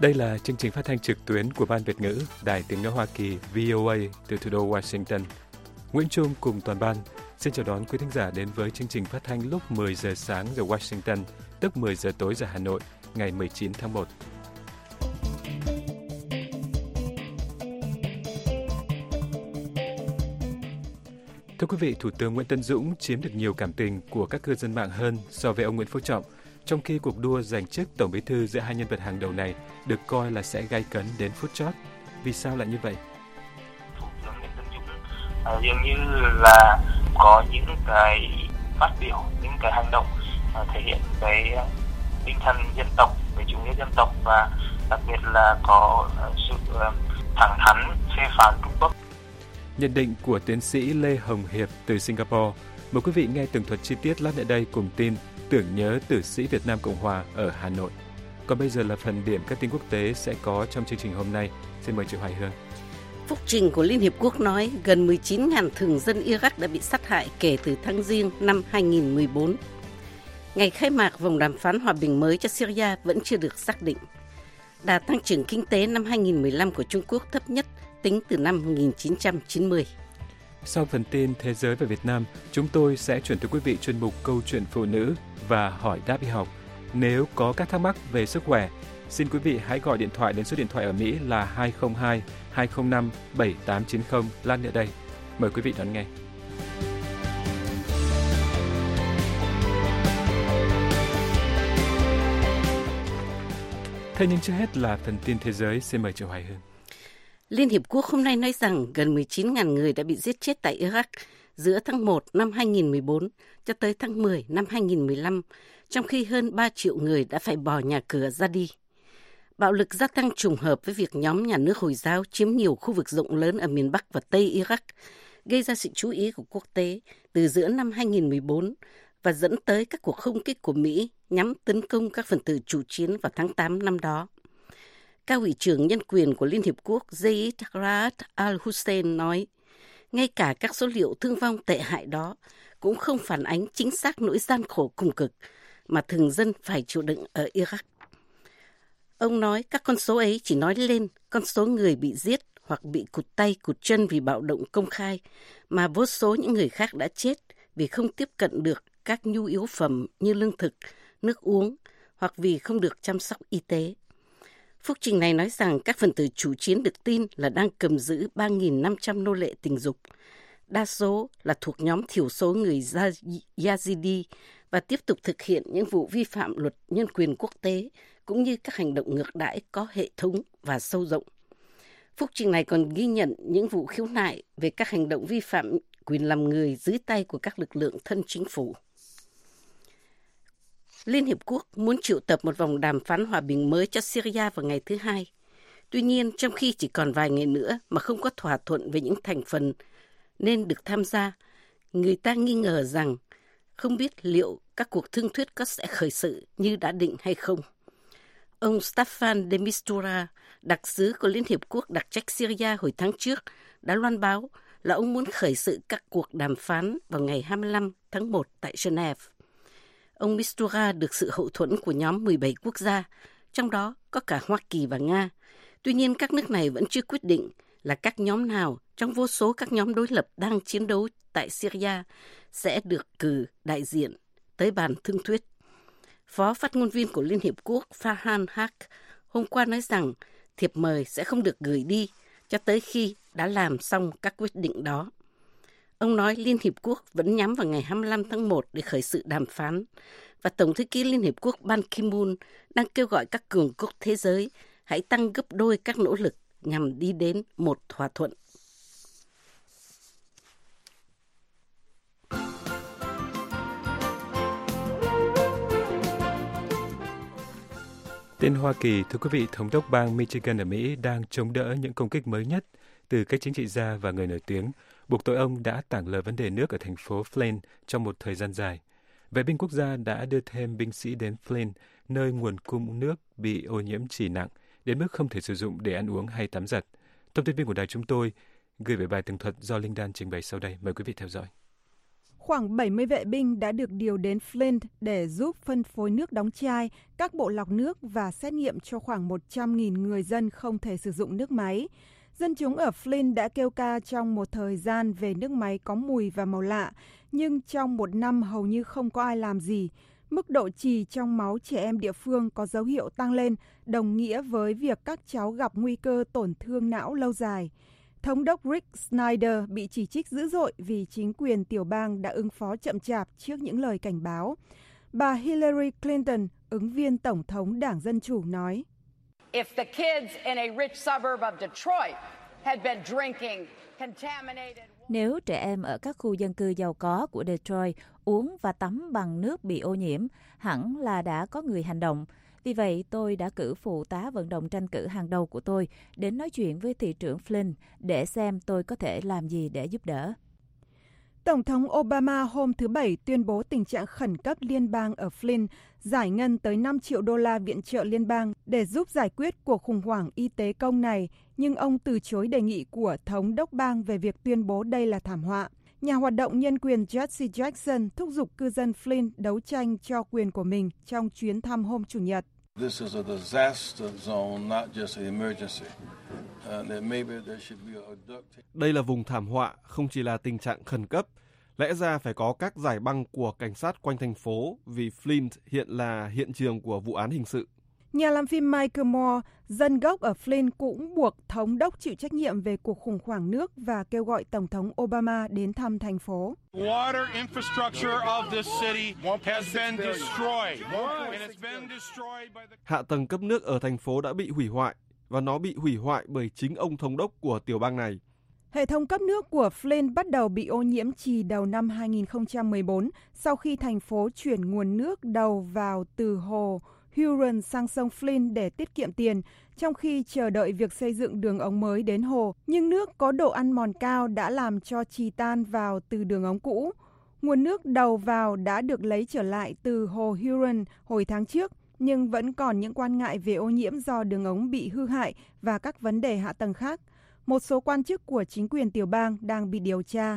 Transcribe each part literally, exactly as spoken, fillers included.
Đây là chương trình phát thanh trực tuyến của Ban Việt ngữ, Đài Tiếng nói Hoa Kỳ vê o a từ thủ đô Washington. Nguyễn Trung cùng toàn ban xin chào đón quý thính giả đến với chương trình phát thanh lúc mười giờ sáng giờ Washington, tức mười giờ tối giờ Hà Nội, ngày mười chín tháng một. Thưa quý vị, Thủ tướng Nguyễn Tấn Dũng chiếm được nhiều cảm tình của các cư dân mạng hơn so với ông Nguyễn Phú Trọng, trong khi cuộc đua giành chức Tổng Bí thư giữa hai nhân vật hàng đầu này được coi là sẽ gay cấn đến phút chót. Vì sao lại như vậy? Thủ tướng Nguyễn Tấn Dũng uh, dường như là có những cái phát biểu, những cái hành động uh, thể hiện cái uh, tinh thần dân tộc, về chủ nghĩa dân tộc, và đặc biệt là có uh, sự uh, thẳng thắn phê phán Trung Quốc. Nhận định của tiến sĩ Lê Hồng Hiệp từ Singapore. Mời quý vị nghe tường thuật chi tiết lát nữa đây cùng tin tưởng nhớ tử sĩ Việt Nam Cộng Hòa ở Hà Nội. Còn bây giờ là phần điểm các tin quốc tế sẽ có trong chương trình hôm nay. Xin mời chị Hoài Hương. Phúc trình của Liên Hiệp Quốc nói gần mười chín nghìn thường dân Iraq đã bị sát hại kể từ tháng Giêng năm hai nghìn không trăm mười bốn. Ngày khai mạc vòng đàm phán hòa bình mới cho Syria vẫn chưa được xác định. Đà tăng trưởng kinh tế năm hai nghìn không trăm mười lăm của Trung Quốc thấp nhất tính từ năm một nghìn chín trăm chín mươi. Sau phần tin Thế giới và Việt Nam, chúng tôi sẽ chuyển tới quý vị chuyên mục Câu chuyện phụ nữ và hỏi đáp y học. Nếu có các thắc mắc về sức khỏe, xin quý vị hãy gọi điện thoại đến số điện thoại ở Mỹ là hai không hai hai không năm bảy tám chín không. Lan ở đây. Mời quý vị đón nghe. Thế nhưng trước hết là phần tin thế giới. Xin mời chị Hoài Hương. Liên Hiệp Quốc hôm nay nói rằng gần mười chín nghìn người đã bị giết chết tại Iraq giữa tháng một năm hai nghìn không trăm mười bốn cho tới tháng mười năm hai nghìn không trăm mười lăm, trong khi hơn ba triệu người đã phải bỏ nhà cửa ra đi. Bạo lực gia tăng trùng hợp với việc nhóm nhà nước Hồi giáo chiếm nhiều khu vực rộng lớn ở miền Bắc và Tây Iraq, gây ra sự chú ý của quốc tế từ giữa năm hai nghìn không trăm mười bốn và dẫn tới các cuộc không kích của Mỹ nhắm tấn công các phần tử chủ chiến vào tháng tám năm đó. Cao ủy trưởng nhân quyền của Liên Hiệp Quốc Zeid Ra'ad al-Hussein nói, ngay cả các số liệu thương vong tệ hại đó cũng không phản ánh chính xác nỗi gian khổ cùng cực mà thường dân phải chịu đựng ở Iraq. Ông nói các con số ấy chỉ nói lên con số người bị giết hoặc bị cụt tay cụt chân vì bạo động công khai, mà vô số những người khác đã chết vì không tiếp cận được các nhu yếu phẩm như lương thực, nước uống hoặc vì không được chăm sóc y tế. Phúc trình này nói rằng các phần tử chủ chiến được tin là đang cầm giữ ba nghìn năm trăm nô lệ tình dục. Đa số là thuộc nhóm thiểu số người Yazidi và tiếp tục thực hiện những vụ vi phạm luật nhân quyền quốc tế cũng như các hành động ngược đãi có hệ thống và sâu rộng. Phúc trình này còn ghi nhận những vụ khiếu nại về các hành động vi phạm quyền làm người dưới tay của các lực lượng thân chính phủ. Liên Hiệp Quốc muốn triệu tập một vòng đàm phán hòa bình mới cho Syria vào ngày thứ Hai. Tuy nhiên, trong khi chỉ còn vài ngày nữa mà không có thỏa thuận về những thành phần nên được tham gia, người ta nghi ngờ rằng không biết liệu các cuộc thương thuyết có sẽ khởi sự như đã định hay không. Ông Staffan de Mistura, đặc sứ của Liên Hiệp Quốc đặc trách Syria hồi tháng trước, đã loan báo là ông muốn khởi sự các cuộc đàm phán vào ngày hai mươi lăm tháng một tại Geneva. Ông Mistura được sự hậu thuẫn của nhóm mười bảy quốc gia, trong đó có cả Hoa Kỳ và Nga. Tuy nhiên, các nước này vẫn chưa quyết định là các nhóm nào trong vô số các nhóm đối lập đang chiến đấu tại Syria sẽ được cử đại diện tới bàn thương thuyết. Phó phát ngôn viên của Liên Hiệp Quốc Farhan Haq hôm qua nói rằng thiệp mời sẽ không được gửi đi cho tới khi đã làm xong các quyết định đó. Ông nói Liên Hiệp Quốc vẫn nhắm vào ngày hai mươi lăm tháng một để khởi sự đàm phán, và Tổng thư ký Liên Hiệp Quốc Ban Ki-moon đang kêu gọi các cường quốc thế giới hãy tăng gấp đôi các nỗ lực nhằm đi đến một thỏa thuận. Tin Hoa Kỳ, thưa quý vị, Thống đốc bang Michigan ở Mỹ đang chống đỡ những công kích mới nhất từ các chính trị gia và người nổi tiếng, buộc tội ông đã tảng lờ vấn đề nước ở thành phố Flint trong một thời gian dài. Vệ binh quốc gia đã đưa thêm binh sĩ đến Flint, nơi nguồn cung nước bị ô nhiễm trì nặng, đến mức không thể sử dụng để ăn uống hay tắm giặt. Thông tin viên của đài chúng tôi gửi về bài tường thuật do Linh Đan trình bày sau đây. Mời quý vị theo dõi. Khoảng bảy mươi vệ binh đã được điều đến Flint để giúp phân phối nước đóng chai, các bộ lọc nước và xét nghiệm cho khoảng một trăm nghìn người dân không thể sử dụng nước máy. Dân chúng ở Flint đã kêu ca trong một thời gian về nước máy có mùi và màu lạ, nhưng trong một năm hầu như không có ai làm gì. Mức độ trì trong máu trẻ em địa phương có dấu hiệu tăng lên, đồng nghĩa với việc các cháu gặp nguy cơ tổn thương não lâu dài. Thống đốc Rick Snyder bị chỉ trích dữ dội vì chính quyền tiểu bang đã ứng phó chậm chạp trước những lời cảnh báo. Bà Hillary Clinton, ứng viên tổng thống Đảng Dân Chủ, nói: If the kids in a rich suburb of Detroit had been drinking contaminated... Nếu trẻ em ở các khu dân cư giàu có của Detroit uống và tắm bằng nước bị ô nhiễm, hẳn là đã có người hành động. Vì vậy, tôi đã cử phụ tá vận động tranh cử hàng đầu của tôi đến nói chuyện với thị trưởng Flint để xem tôi có thể làm gì để giúp đỡ. Tổng thống Obama hôm thứ Bảy tuyên bố tình trạng khẩn cấp liên bang ở Flint, giải ngân tới năm triệu đô la viện trợ liên bang để giúp giải quyết cuộc khủng hoảng y tế công này, nhưng ông từ chối đề nghị của thống đốc bang về việc tuyên bố đây là thảm họa. Nhà hoạt động nhân quyền Jesse Jackson thúc giục cư dân Flint đấu tranh cho quyền của mình trong chuyến thăm hôm Chủ nhật. Đây là vùng thảm họa, không chỉ là tình trạng khẩn cấp. Lẽ ra phải có các giải băng của cảnh sát quanh thành phố vì Flint hiện là hiện trường của vụ án hình sự. Nhà làm phim Michael Moore, dân gốc ở Flint, cũng buộc thống đốc chịu trách nhiệm về cuộc khủng hoảng nước và kêu gọi Tổng thống Obama đến thăm thành phố. Hạ tầng cấp nước ở thành phố đã bị hủy hoại, và nó bị hủy hoại bởi chính ông thống đốc của tiểu bang này. Hệ thống cấp nước của Flint bắt đầu bị ô nhiễm trì đầu năm hai nghìn không trăm mười bốn sau khi thành phố chuyển nguồn nước đầu vào từ hồ Huron sang sông Flint để tiết kiệm tiền, trong khi chờ đợi việc xây dựng đường ống mới đến hồ. Nhưng nước có độ ăn mòn cao đã làm cho trì tan vào từ đường ống cũ. Nguồn nước đầu vào đã được lấy trở lại từ hồ Huron hồi tháng trước, nhưng vẫn còn những quan ngại về ô nhiễm do đường ống bị hư hại và các vấn đề hạ tầng khác. Một số quan chức của chính quyền tiểu bang đang bị điều tra.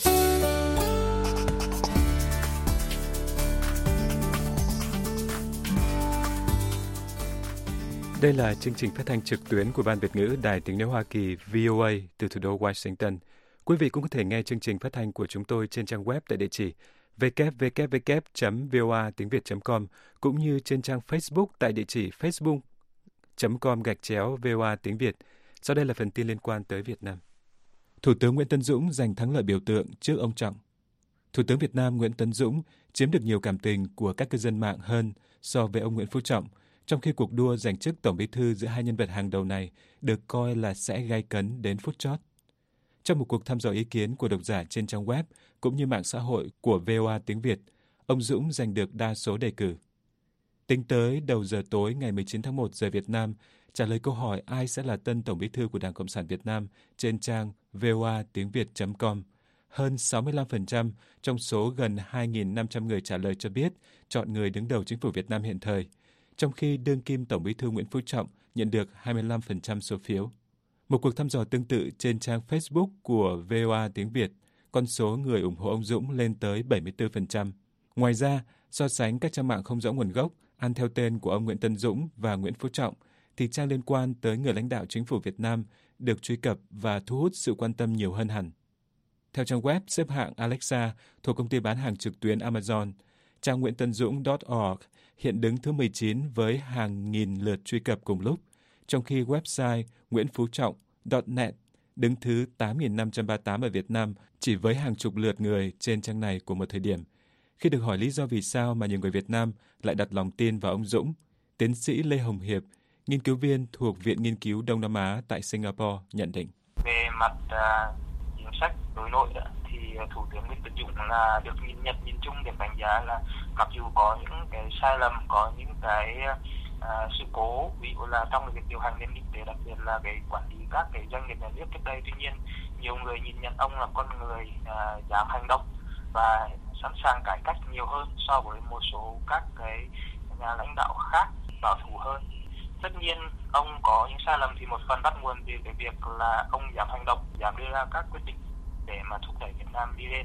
Đây là chương trình phát thanh trực tuyến của Ban Việt ngữ Đài Tiếng nói Hoa Kỳ vê o a từ thủ đô Washington. Quý vị cũng có thể nghe chương trình phát thanh của chúng tôi trên trang web tại địa chỉ w w w chấm v o a tiếng việt chấm com cũng như trên trang Facebook tại địa chỉ facebook chấm com gạch chéo v o a tiếng Việt. Sau đây là phần tin liên quan tới Việt Nam. Thủ tướng Nguyễn Tấn Dũng giành thắng lợi biểu tượng trước ông Trọng. Thủ tướng Việt Nam Nguyễn Tấn Dũng chiếm được nhiều cảm tình của các cư dân mạng hơn so với ông Nguyễn Phú Trọng, trong khi cuộc đua giành chức Tổng Bí thư giữa hai nhân vật hàng đầu này được coi là sẽ gay cấn đến phút chót. Trong một cuộc thăm dò ý kiến của độc giả trên trang web cũng như mạng xã hội của vê o a tiếng Việt, ông Dũng giành được đa số đề cử. Tính tới đầu giờ tối ngày mười chín tháng một giờ Việt Nam, trả lời câu hỏi ai sẽ là tân Tổng Bí thư của Đảng Cộng sản Việt Nam trên trang v o a tiếng việt chấm com, hơn sáu mươi lăm phần trăm trong số gần hai nghìn năm trăm người trả lời cho biết chọn người đứng đầu chính phủ Việt Nam hiện thời, trong khi đương kim Tổng Bí thư Nguyễn Phú Trọng nhận được hai mươi lăm phần trăm số phiếu. Một cuộc thăm dò tương tự trên trang Facebook của vê o a tiếng Việt, con số người ủng hộ ông Dũng lên tới bảy mươi tư phần trăm. Ngoài ra, so sánh các trang mạng không rõ nguồn gốc, ăn theo tên của ông Nguyễn Tấn Dũng và Nguyễn Phú Trọng, thì trang liên quan tới người lãnh đạo chính phủ Việt Nam được truy cập và thu hút sự quan tâm nhiều hơn hẳn. Theo trang web xếp hạng Alexa thuộc công ty bán hàng trực tuyến Amazon, trang nguyễn tấn dũng chấm org hiện đứng thứ mười chín với hàng nghìn lượt truy cập cùng lúc, trong khi website nguyễn phú trọng chấm net đứng thứ tám nghìn năm trăm ba mươi tám ở Việt Nam chỉ với hàng chục lượt người trên trang này của một thời điểm. Khi được hỏi lý do vì sao mà nhiều người Việt Nam lại đặt lòng tin vào ông Dũng, tiến sĩ Lê Hồng Hiệp, nghiên cứu viên thuộc Viện Nghiên cứu Đông Nam Á tại Singapore nhận định. Về mặt uh, chính sách đối nội thì Thủ tướng Nguyễn Tấn Dũng là được nhìn nhận nhìn chung điểm đánh giá là mặc dù có những cái sai lầm, có những cái uh, sự cố, ví dụ là trong việc điều hành nền kinh tế, đặc biệt là cái quản lý các cái doanh nghiệp nhà nước trước đây, tuy nhiên nhiều người nhìn nhận ông là con người uh, dám hành động và sẵn sàng cải cách nhiều hơn so với một số các cái nhà lãnh đạo khác bảo thủ hơn. Tất nhiên ông có những sai lầm thì một phần bắt nguồn từ cái việc là ông dám hành động, dám đưa ra các quyết định để mà thúc đẩy Việt Nam đi lên.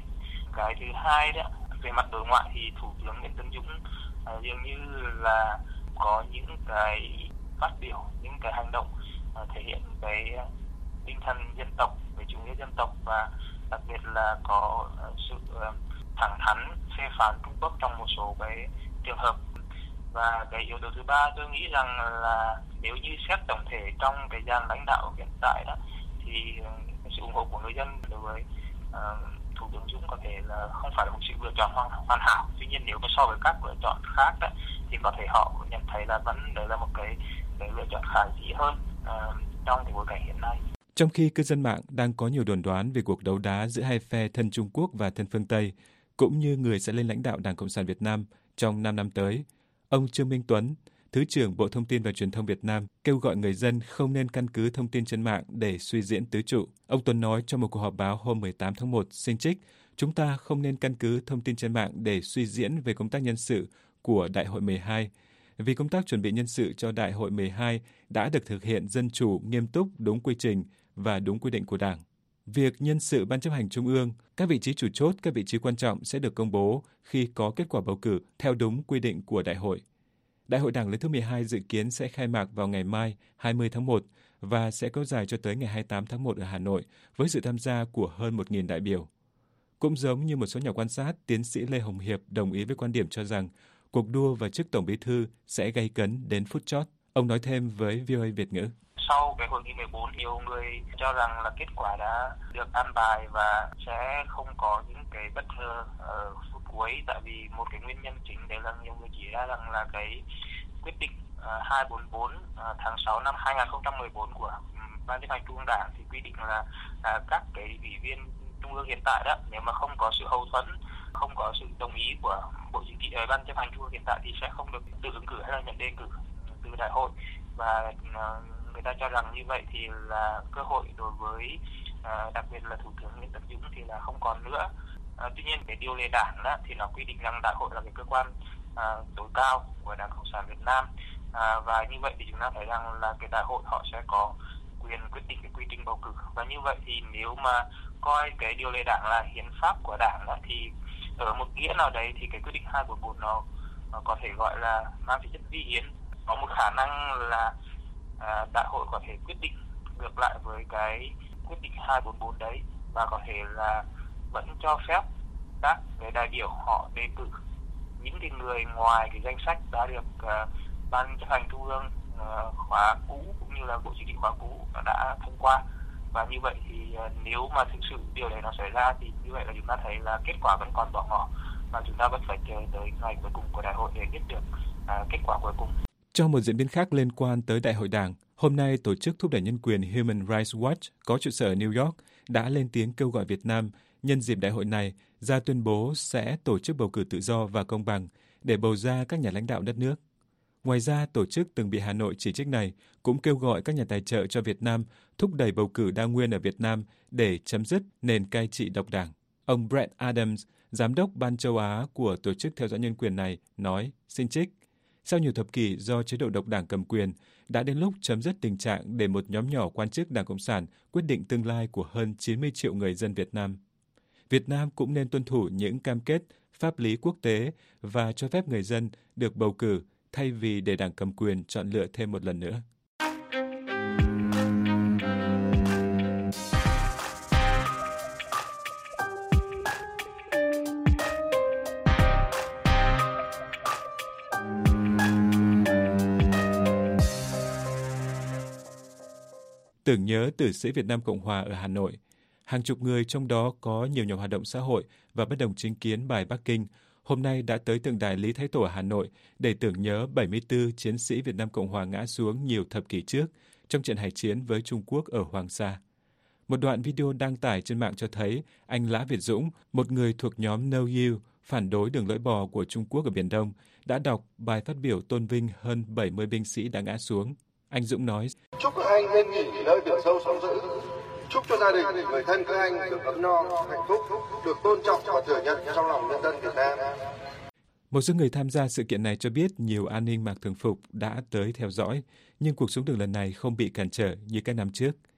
Cái thứ hai đó, về mặt đối ngoại thì Thủ tướng Nguyễn Tấn Dũng uh, dường như là có những cái phát biểu, những cái hành động uh, thể hiện cái uh, tinh thần dân tộc, về chủ nghĩa dân tộc, và đặc biệt là có uh, sự uh, thẳng thắn phê phán Trung Quốc trong một số cái trường hợp. Và cái yếu tố thứ ba, tôi nghĩ rằng là nếu như xét tổng thể trong cái dàn lãnh đạo hiện tại đó, thì uh, sự ủng hộ của người dân đối với uh, Thủ tướng Dũng có thể là không phải là một sự lựa chọn hoàn, hoàn hảo. Tuy nhiên nếu mà so với các lựa chọn khác đó, thì có thể họ nhận thấy là vẫn đấy là một cái, cái lựa chọn khả dĩ hơn uh, trong cái bối cảnh hiện nay. Trong khi cư dân mạng đang có nhiều đồn đoán về cuộc đấu đá giữa hai phe thân Trung Quốc và thân phương Tây, cũng như người sẽ lên lãnh đạo Đảng Cộng sản Việt Nam trong năm năm tới, ông Trương Minh Tuấn, Thứ trưởng Bộ Thông tin và Truyền thông Việt Nam, kêu gọi người dân không nên căn cứ thông tin trên mạng để suy diễn tứ trụ. Ông Tuấn nói trong một cuộc họp báo hôm mười tám tháng một, xin trích, chúng ta không nên căn cứ thông tin trên mạng để suy diễn về công tác nhân sự của Đại hội mười hai, vì công tác chuẩn bị nhân sự cho Đại hội mười hai đã được thực hiện dân chủ, nghiêm túc, đúng quy trình và đúng quy định của Đảng. Việc nhân sự Ban chấp hành Trung ương, các vị trí chủ chốt, các vị trí quan trọng sẽ được công bố khi có kết quả bầu cử theo đúng quy định của Đại hội. Đại hội Đảng lần thứ mười hai dự kiến sẽ khai mạc vào ngày mai hai mươi tháng một và sẽ kéo dài cho tới ngày hai mươi tám tháng một ở Hà Nội với sự tham gia của hơn một nghìn đại biểu. Cũng giống như một số nhà quan sát, tiến sĩ Lê Hồng Hiệp đồng ý với quan điểm cho rằng cuộc đua vào chức Tổng Bí thư sẽ gay cấn đến phút chót. Ông nói thêm với vê o a Việt ngữ. Sau cái hội nghị mười bốn, nhiều người cho rằng là kết quả đã được an bài và sẽ không có những cái bất ngờ ở phút cuối, tại vì một cái nguyên nhân chính đấy là nhiều người chỉ ra rằng là cái quyết định uh, hai bốn bốn uh, tháng sáu năm hai nghìn không trăm mười bốn của um, Ban chấp hành Trung ương Đảng thì quy định là uh, các cái ủy viên Trung ương hiện tại đó, nếu mà không có sự hậu thuẫn, không có sự đồng ý của Bộ Chính trị, uh, Ban chấp hành Trung ương hiện tại thì sẽ không được tự ứng cử hay là nhận đề cử từ đại hội. Và uh, người ta cho rằng như vậy thì là cơ hội đối với uh, đặc biệt là Thủ tướng Nguyễn Tấn Dũng thì là không còn nữa. Uh, tuy nhiên cái điều lệ đảng đó thì nó quy định rằng đại hội là cái cơ quan uh, tối cao của Đảng Cộng sản Việt Nam, uh, và như vậy thì chúng ta thấy rằng là cái đại hội họ sẽ có quyền quyết định cái quy trình bầu cử. Và như vậy thì nếu mà coi cái điều lệ đảng là hiến pháp của đảng đó, thì ở một nghĩa nào đấy thì cái quyết định hai bốn bốn nó, nó có thể gọi là mang tính chất vi hiến. Có một khả năng là À, đại hội có thể quyết định ngược lại với cái quyết định hai bốn bốn đấy, và có thể là vẫn cho phép các cái đại biểu họ đề cử những cái người ngoài cái danh sách đã được uh, Ban chấp hành Trung ương uh, khóa cũ cũng như là Bộ Chính trị khóa cũ đã thông qua. Và như vậy thì uh, nếu mà thực sự điều này nó xảy ra thì như vậy là chúng ta thấy là kết quả vẫn còn bỏ ngỏ, và chúng ta vẫn phải chờ tới ngày cuối cùng của đại hội để biết được uh, kết quả cuối cùng. Trong một diễn biến khác liên quan tới Đại hội Đảng, hôm nay Tổ chức Thúc đẩy Nhân quyền Human Rights Watch có trụ sở ở New York đã lên tiếng kêu gọi Việt Nam nhân dịp đại hội này ra tuyên bố sẽ tổ chức bầu cử tự do và công bằng để bầu ra các nhà lãnh đạo đất nước. Ngoài ra, tổ chức từng bị Hà Nội chỉ trích này cũng kêu gọi các nhà tài trợ cho Việt Nam thúc đẩy bầu cử đa nguyên ở Việt Nam để chấm dứt nền cai trị độc đảng. Ông Brett Adams, giám đốc Ban châu Á của Tổ chức Theo dõi Nhân quyền này, nói, xin trích, sau nhiều thập kỷ do chế độ độc đảng cầm quyền, đã đến lúc chấm dứt tình trạng để một nhóm nhỏ quan chức Đảng Cộng sản quyết định tương lai của hơn chín mươi triệu người dân Việt Nam. Việt Nam cũng nên tuân thủ những cam kết pháp lý quốc tế và cho phép người dân được bầu cử thay vì để đảng cầm quyền chọn lựa thêm một lần nữa. Tưởng nhớ tử sĩ Việt Nam Cộng Hòa ở Hà Nội. Hàng chục người, trong đó có nhiều nhà hoạt động xã hội và bất đồng chính kiến bài Bắc Kinh, hôm nay đã tới tượng đài Lý Thái Tổ ở Hà Nội để tưởng nhớ bảy mươi tư chiến sĩ Việt Nam Cộng Hòa ngã xuống nhiều thập kỷ trước trong trận hải chiến với Trung Quốc ở Hoàng Sa. Một đoạn video đăng tải trên mạng cho thấy anh Lã Việt Dũng, một người thuộc nhóm No You, phản đối đường lưỡi bò của Trung Quốc ở Biển Đông, đã đọc bài phát biểu tôn vinh hơn bảy mươi binh sĩ đã ngã xuống. Anh Dũng nói, chúc các anh nên nghỉ nơi biển sâu sóng dữ. Chúc cho gia đình, người thân các anh được ấm no, hạnh phúc, được tôn trọng và thừa nhận trong lòng nhân dân Việt Nam. Một số người tham gia sự kiện này cho biết nhiều an ninh mặc thường phục đã tới theo dõi, nhưng cuộc xuống đường lần này không bị cản trở như các năm trước.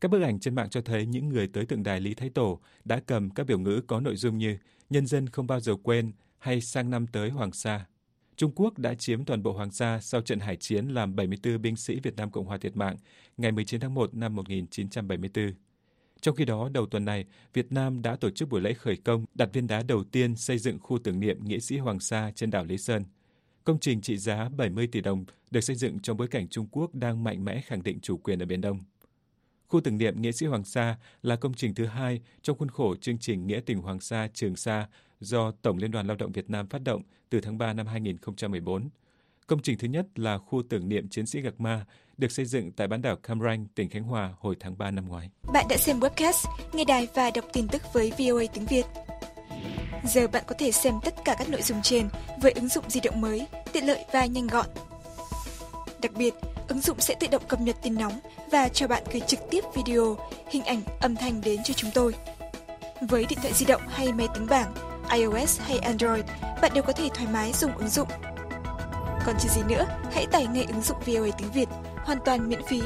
Các bức ảnh trên mạng cho thấy những người tới tượng đài Lý Thái Tổ đã cầm các biểu ngữ có nội dung như nhân dân không bao giờ quên hay sang năm tới Hoàng Sa. Trung Quốc đã chiếm toàn bộ Hoàng Sa sau trận hải chiến làm bảy mươi tư binh sĩ Việt Nam Cộng Hòa thiệt mạng ngày mười chín tháng một năm một nghìn chín trăm bảy mươi tư. Trong khi đó, đầu tuần này, Việt Nam đã tổ chức buổi lễ khởi công đặt viên đá đầu tiên xây dựng khu tưởng niệm nghĩa sĩ Hoàng Sa trên đảo Lý Sơn. Công trình trị giá bảy mươi tỷ đồng được xây dựng trong bối cảnh Trung Quốc đang mạnh mẽ khẳng định chủ quyền ở Biển Đông. Khu tưởng niệm nghĩa sĩ Hoàng Sa là công trình thứ hai trong khuôn khổ chương trình Nghĩa tình Hoàng Sa Trường Sa do Tổng Liên đoàn Lao động Việt Nam phát động từ tháng ba năm hai nghìn không trăm mười bốn. Công trình thứ nhất là khu tưởng niệm chiến sĩ Gạc Ma, được xây dựng tại bán đảo Cam Ranh, tỉnh Khánh Hòa hồi tháng ba năm ngoái. Bạn đã xem webcast, nghe đài và đọc tin tức với vê o a tiếng Việt. Giờ bạn có thể xem tất cả các nội dung trên với ứng dụng di động mới, tiện lợi và nhanh gọn. Đặc biệt, ứng dụng sẽ tự động cập nhật tin nóng và cho bạn gửi trực tiếp video, hình ảnh, âm thanh đến cho chúng tôi. Với điện thoại di động hay máy tính bảng, iOS hay Android, bạn đều có thể thoải mái dùng ứng dụng. Còn chờ gì nữa, hãy tải ngay ứng dụng vê o a tiếng Việt, hoàn toàn miễn phí.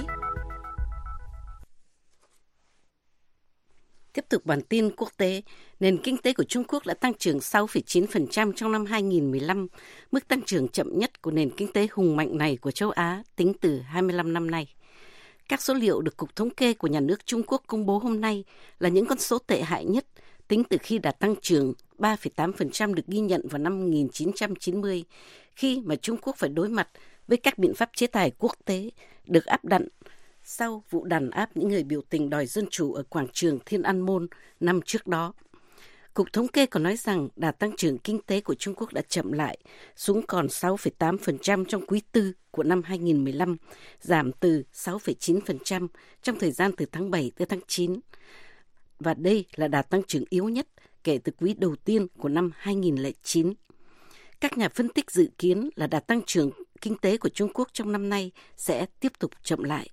Tiếp tục bản tin quốc tế, nền kinh tế của Trung Quốc đã tăng trưởng sáu phẩy chín phần trăm trong năm hai nghìn không trăm mười lăm, mức tăng trưởng chậm nhất của nền kinh tế hùng mạnh này của châu Á tính từ hai mươi lăm năm nay. Các số liệu được Cục Thống kê của Nhà nước Trung Quốc công bố hôm nay là những con số tệ hại nhất tính từ khi đạt tăng trưởng ba phẩy tám phần trăm được ghi nhận vào năm một nghìn chín trăm chín mươi, khi mà Trung Quốc phải đối mặt với các biện pháp chế tài quốc tế được áp đặt sau vụ đàn áp những người biểu tình đòi dân chủ ở quảng trường Thiên An Môn năm trước đó. Cục Thống kê còn nói rằng đà tăng trưởng kinh tế của Trung Quốc đã chậm lại, xuống còn sáu phẩy tám phần trăm trong quý tư của năm hai nghìn không trăm mười lăm, giảm từ sáu phẩy chín phần trăm trong thời gian từ tháng bảy tới tháng chín. Và đây là đà tăng trưởng yếu nhất kể từ quý đầu tiên của năm hai nghìn không trăm lẻ chín. Các nhà phân tích dự kiến là đà tăng trưởng kinh tế của Trung Quốc trong năm nay sẽ tiếp tục chậm lại.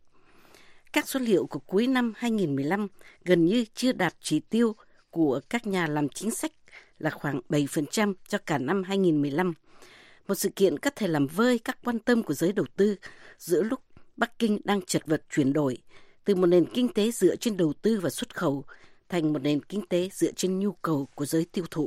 Các số liệu của cuối năm hai nghìn không trăm mười lăm gần như chưa đạt chỉ tiêu của các nhà làm chính sách là khoảng bảy phần trăm cho cả năm hai nghìn không trăm mười lăm. Một sự kiện có thể làm vơi các quan tâm của giới đầu tư giữa lúc Bắc Kinh đang chật vật chuyển đổi từ một nền kinh tế dựa trên đầu tư và xuất khẩu thành một nền kinh tế dựa trên nhu cầu của giới tiêu thụ.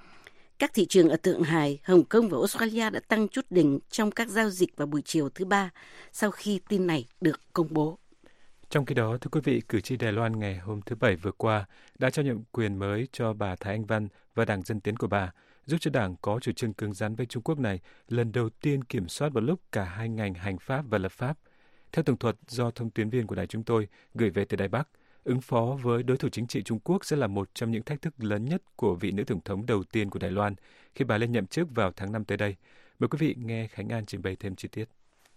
Các thị trường ở Thượng Hải, Hồng Kông và Australia đã tăng chút đỉnh trong các giao dịch vào buổi chiều thứ Ba sau khi tin này được công bố. Trong khi đó, thưa quý vị, cử tri Đài Loan ngày hôm thứ Bảy vừa qua đã trao nhượng quyền mới cho bà Thái Anh Văn và Đảng Dân Tiến của bà, giúp cho đảng có chủ trương cứng rắn với Trung Quốc này lần đầu tiên kiểm soát một lúc cả hai ngành hành pháp và lập pháp. Theo tường thuật do thông tuyến viên của đài chúng tôi gửi về từ Đài Bắc, ứng phó với đối thủ chính trị Trung Quốc sẽ là một trong những thách thức lớn nhất của vị nữ tổng thống đầu tiên của Đài Loan khi bà lên nhậm chức vào tháng năm tới đây. Mời quý vị nghe Khánh An trình bày thêm chi tiết.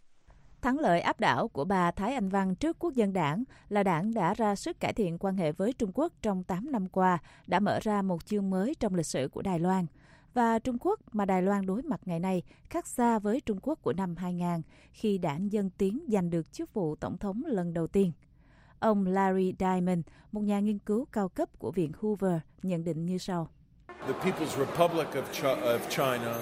Thắng lợi áp đảo của bà Thái Anh Văn trước Quốc dân đảng là đảng đã ra sức cải thiện quan hệ với Trung Quốc trong tám năm qua, đã mở ra một chương mới trong lịch sử của Đài Loan. Và Trung Quốc mà Đài Loan đối mặt ngày nay khác xa với Trung Quốc của năm hai nghìn, khi đảng Dân Tiến giành được chức vụ tổng thống lần đầu tiên. Ông Larry Diamond, một nhà nghiên cứu cao cấp của Viện Hoover, nhận định như sau. The People's Republic of, Ch- of China,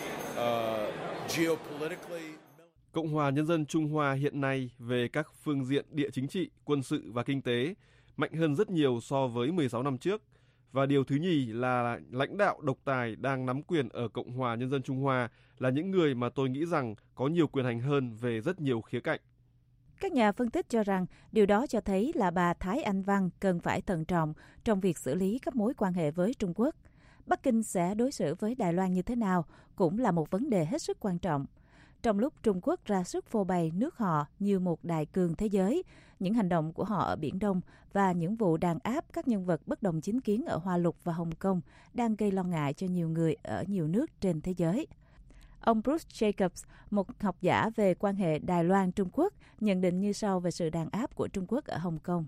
uh, geopolitically... Cộng hòa Nhân dân Trung Hoa hiện nay về các phương diện địa chính trị, quân sự và kinh tế mạnh hơn rất nhiều so với mười sáu năm trước. Và điều thứ nhì là lãnh đạo độc tài đang nắm quyền ở Cộng hòa Nhân dân Trung Hoa là những người mà tôi nghĩ rằng có nhiều quyền hành hơn về rất nhiều khía cạnh. Các nhà phân tích cho rằng điều đó cho thấy là bà Thái Anh Văn cần phải thận trọng trong việc xử lý các mối quan hệ với Trung Quốc. Bắc Kinh sẽ đối xử với Đài Loan như thế nào cũng là một vấn đề hết sức quan trọng. Trong lúc Trung Quốc ra sức phô bày nước họ như một đại cường thế giới, những hành động của họ ở Biển Đông và những vụ đàn áp các nhân vật bất đồng chính kiến ở Hoa Lục và Hồng Kông đang gây lo ngại cho nhiều người ở nhiều nước trên thế giới. Ông Bruce Jacobs, một học giả về quan hệ Đài Loan-Trung Quốc, nhận định như sau về sự đàn áp của Trung Quốc ở Hồng Kông.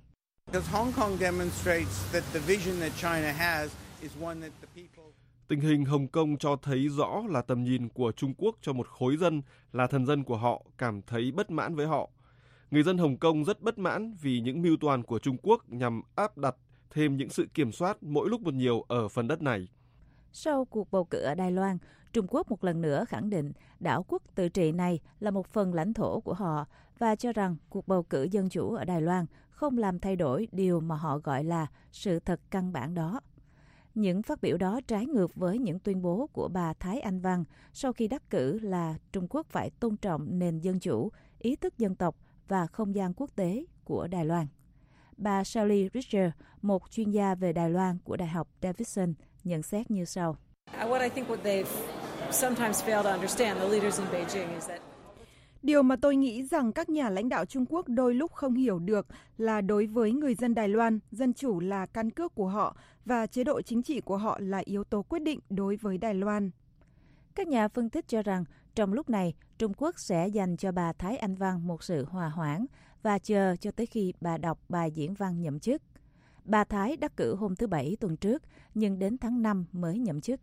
Tình hình Hồng Kông cho thấy rõ là tầm nhìn của Trung Quốc cho một khối dân là thần dân của họ cảm thấy bất mãn với họ. Người dân Hồng Kông rất bất mãn vì những mưu toan của Trung Quốc nhằm áp đặt thêm những sự kiểm soát mỗi lúc một nhiều ở phần đất này. Sau cuộc bầu cử ở Đài Loan, Trung Quốc một lần nữa khẳng định đảo quốc tự trị này là một phần lãnh thổ của họ và cho rằng cuộc bầu cử dân chủ ở Đài Loan không làm thay đổi điều mà họ gọi là sự thật căn bản đó. Những phát biểu đó trái ngược với những tuyên bố của bà Thái Anh Văn sau khi đắc cử là Trung Quốc phải tôn trọng nền dân chủ, ý thức dân tộc và không gian quốc tế của Đài Loan. Bà Sally Richter, một chuyên gia về Đài Loan của Đại học Davidson, nhận xét như sau. Điều mà tôi nghĩ rằng các nhà lãnh đạo Trung Quốc đôi lúc không hiểu được là đối với người dân Đài Loan, dân chủ là căn cước của họ và chế độ chính trị của họ là yếu tố quyết định đối với Đài Loan. Các nhà phân tích cho rằng trong lúc này, Trung Quốc sẽ dành cho bà Thái Anh Văn một sự hòa hoãn và chờ cho tới khi bà đọc bài diễn văn nhậm chức. Bà Thái đắc cử hôm thứ Bảy tuần trước, nhưng đến tháng năm mới nhậm chức.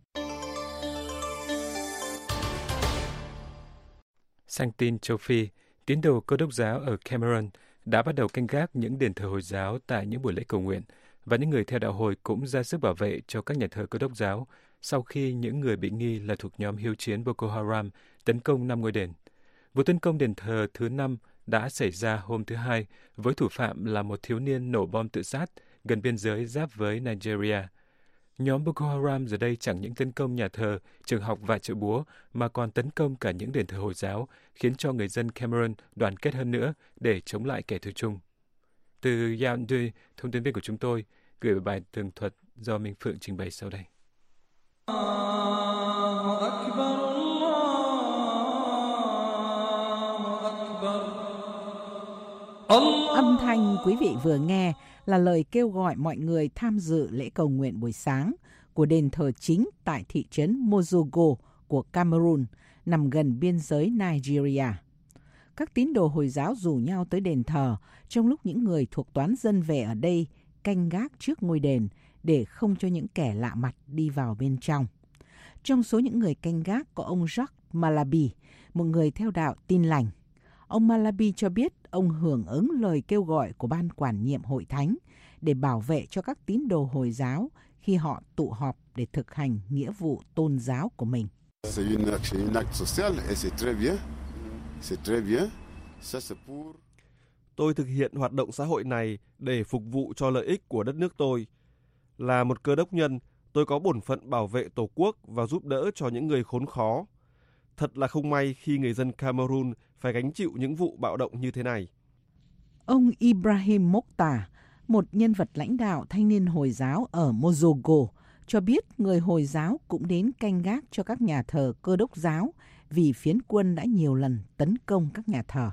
Sang tin châu Phi, tín đồ Cơ đốc giáo ở Cameroon đã bắt đầu canh gác những đền thờ Hồi giáo tại những buổi lễ cầu nguyện, và những người theo đạo Hồi cũng ra sức bảo vệ cho các nhà thờ Cơ đốc giáo sau khi những người bị nghi là thuộc nhóm hiếu chiến Boko Haram tấn công năm ngôi đền. Vụ tấn công đền thờ thứ năm đã xảy ra hôm thứ Hai với thủ phạm là một thiếu niên nổ bom tự sát gần biên giới giáp với Nigeria. Nhóm Boko Haram giờ đây chẳng những tấn công nhà thờ, trường học và chợ búa mà còn tấn công cả những đền thờ Hồi giáo, khiến cho người dân Cameroon đoàn kết hơn nữa để chống lại kẻ thù chung. Từ Yaoundé, thông tin viên của chúng tôi gửi bài tường thuật do Minh Phượng trình bày sau đây. Âm thanh quý vị vừa nghe là lời kêu gọi mọi người tham dự lễ cầu nguyện buổi sáng của đền thờ chính tại thị trấn Mozogo của Cameroon, nằm gần biên giới Nigeria. Các tín đồ Hồi giáo rủ nhau tới đền thờ trong lúc những người thuộc toán dân về ở đây canh gác trước ngôi đền để không cho những kẻ lạ mặt đi vào bên trong. Trong số những người canh gác có ông Jacques Malaby, một người theo đạo Tin Lành. Ông Malaby cho biết ông hưởng ứng lời kêu gọi của ban quản nhiệm hội thánh để bảo vệ cho các tín đồ Hồi giáo khi họ tụ họp để thực hành nghĩa vụ tôn giáo của mình. Tôi thực hiện hoạt động xã hội này để phục vụ cho lợi ích của đất nước tôi. Là một cơ đốc nhân, tôi có bổn phận bảo vệ Tổ quốc và giúp đỡ cho những người khốn khó. Thật là không may khi người dân Cameroon phải gánh chịu những vụ bạo động như thế này. Ông Ibrahim Mokhtar, một nhân vật lãnh đạo thanh niên Hồi giáo ở Mozogo, cho biết người Hồi giáo cũng đến canh gác cho các nhà thờ Cơ đốc giáo vì phiến quân đã nhiều lần tấn công các nhà thờ.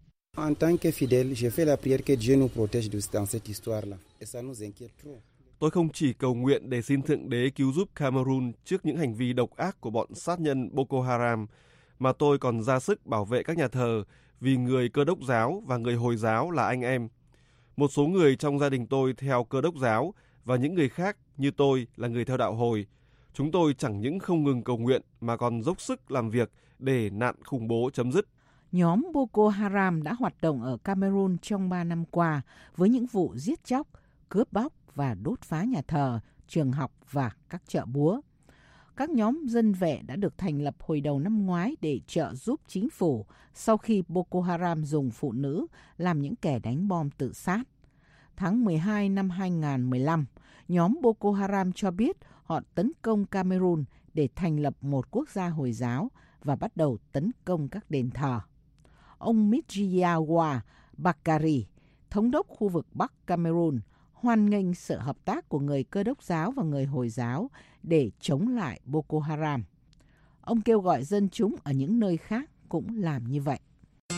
Tôi không chỉ cầu nguyện để xin Thượng Đế cứu giúp Cameroon trước những hành vi độc ác của bọn sát nhân Boko Haram, mà tôi còn ra sức bảo vệ các nhà thờ vì người Cơ đốc giáo và người Hồi giáo là anh em. Một số người trong gia đình tôi theo Cơ đốc giáo và những người khác như tôi là người theo đạo Hồi. Chúng tôi chẳng những không ngừng cầu nguyện mà còn dốc sức làm việc để nạn khủng bố chấm dứt. Nhóm Boko Haram đã hoạt động ở Cameroon trong ba năm qua với những vụ giết chóc, cướp bóc và đốt phá nhà thờ, trường học và các chợ búa. Các nhóm dân vệ đã được thành lập hồi đầu năm ngoái để trợ giúp chính phủ sau khi Boko Haram dùng phụ nữ làm những kẻ đánh bom tự sát. Tháng mười hai năm hai nghìn không trăm mười lăm, nhóm Boko Haram cho biết họ tấn công Cameroon để thành lập một quốc gia Hồi giáo và bắt đầu tấn công các đền thờ. Ông Mijiawa Bakari, thống đốc khu vực Bắc Cameroon, hoan nghênh sự hợp tác của người Cơ đốc giáo và người Hồi giáo để chống lại Boko Haram. Ông kêu gọi dân chúng ở những nơi khác cũng làm như vậy.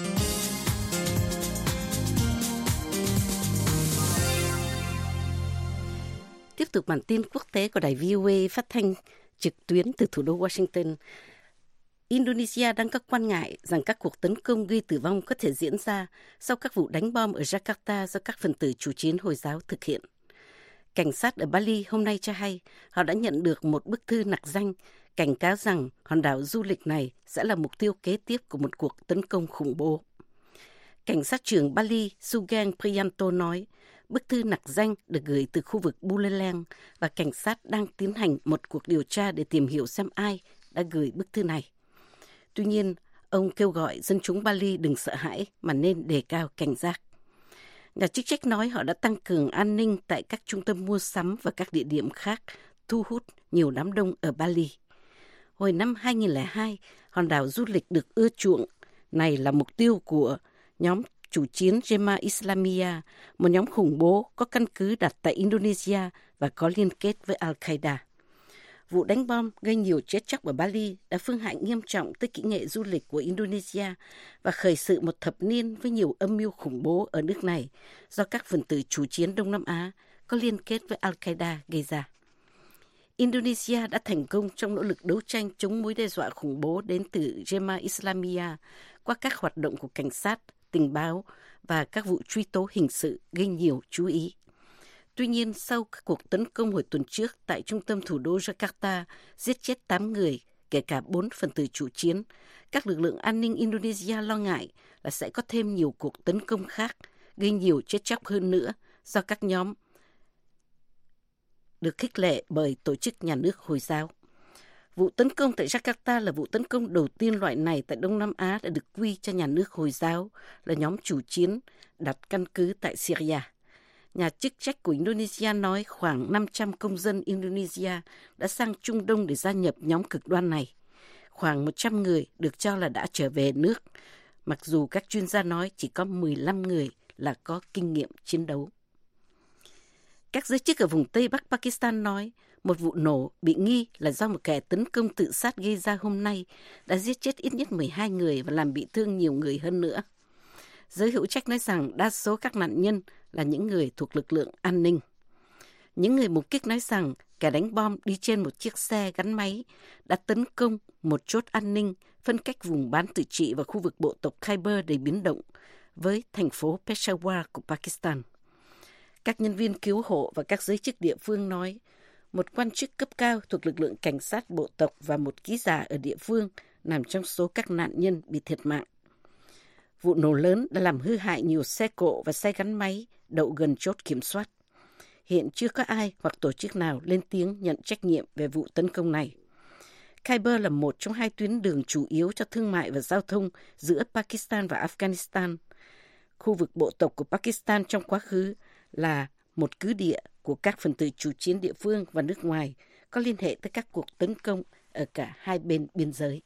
Tiếp tục bản tin quốc tế của đài vê o a phát thanh trực tuyến từ thủ đô Washington. Indonesia đang có quan ngại rằng các cuộc tấn công gây tử vong có thể diễn ra sau các vụ đánh bom ở Jakarta do các phần tử chủ chiến Hồi giáo thực hiện. Cảnh sát ở Bali hôm nay cho hay họ đã nhận được một bức thư nặc danh cảnh cáo rằng hòn đảo du lịch này sẽ là mục tiêu kế tiếp của một cuộc tấn công khủng bố. Cảnh sát trưởng Bali Sugeng Priyanto nói Bức thư nặc danh được gửi từ khu vực Buleleng và cảnh sát đang tiến hành một cuộc điều tra để tìm hiểu xem ai đã gửi bức thư này. Tuy nhiên, ông kêu gọi dân chúng Bali đừng sợ hãi mà nên đề cao cảnh giác. Nhà chức trách nói họ đã tăng cường an ninh tại các trung tâm mua sắm và các địa điểm khác thu hút nhiều đám đông ở Bali. Hồi năm hai nghìn lẻ hai, hòn đảo du lịch được ưa chuộng này là mục tiêu của nhóm chủ chiến Jemaah Islamiyah, một nhóm khủng bố có căn cứ đặt tại Indonesia và có liên kết với Al-Qaeda. Vụ đánh bom gây nhiều chết chóc ở Bali đã phương hại nghiêm trọng tới kỹ nghệ du lịch của Indonesia và khởi sự một thập niên với nhiều âm mưu khủng bố ở nước này do các phần tử chủ chiến Đông Nam Á có liên kết với Al-Qaeda gây ra. Indonesia đã thành công trong nỗ lực đấu tranh chống mối đe dọa khủng bố đến từ Jemaah Islamiyah qua các hoạt động của cảnh sát, tình báo và các vụ truy tố hình sự gây nhiều chú ý. Tuy nhiên, sau các cuộc tấn công hồi tuần trước tại trung tâm thủ đô Jakarta, giết chết tám người, kể cả bốn phần tử chủ chiến, các lực lượng an ninh Indonesia lo ngại là sẽ có thêm nhiều cuộc tấn công khác, gây nhiều chết chóc hơn nữa do các nhóm được khích lệ bởi tổ chức nhà nước Hồi giáo. Vụ tấn công tại Jakarta là vụ tấn công đầu tiên loại này tại Đông Nam Á đã được quy cho nhà nước Hồi giáo là nhóm chủ chiến đặt căn cứ tại Syria. Nhà chức trách của Indonesia nói khoảng năm trăm công dân Indonesia đã sang Trung Đông để gia nhập nhóm cực đoan này. Khoảng một trăm người được cho là đã trở về nước, mặc dù các chuyên gia nói chỉ có mười lăm người là có kinh nghiệm chiến đấu. Các giới chức ở vùng Tây Bắc Pakistan nói một vụ nổ bị nghi là do một kẻ tấn công tự sát gây ra hôm nay đã giết chết ít nhất mười hai người và làm bị thương nhiều người hơn nữa. Giới hữu trách nói rằng đa số các nạn nhân là những người thuộc lực lượng an ninh. Những người mục kích nói rằng kẻ đánh bom đi trên một chiếc xe gắn máy đã tấn công một chốt an ninh phân cách vùng bán tự trị và khu vực bộ tộc Khyber đầy biến động với thành phố Peshawar của Pakistan. Các nhân viên cứu hộ và các giới chức địa phương nói một quan chức cấp cao thuộc lực lượng cảnh sát bộ tộc và một ký giả ở địa phương nằm trong số các nạn nhân bị thiệt mạng. Vụ nổ lớn đã làm hư hại nhiều xe cộ và xe gắn máy đậu gần chốt kiểm soát. Hiện chưa có ai hoặc tổ chức nào lên tiếng nhận trách nhiệm về vụ tấn công này. Khyber là một trong hai tuyến đường chủ yếu cho thương mại và giao thông giữa Pakistan và Afghanistan. Khu vực bộ tộc của Pakistan trong quá khứ là một cứ địa của các phần tử chủ chiến địa phương và nước ngoài có liên hệ tới các cuộc tấn công ở cả hai bên biên giới.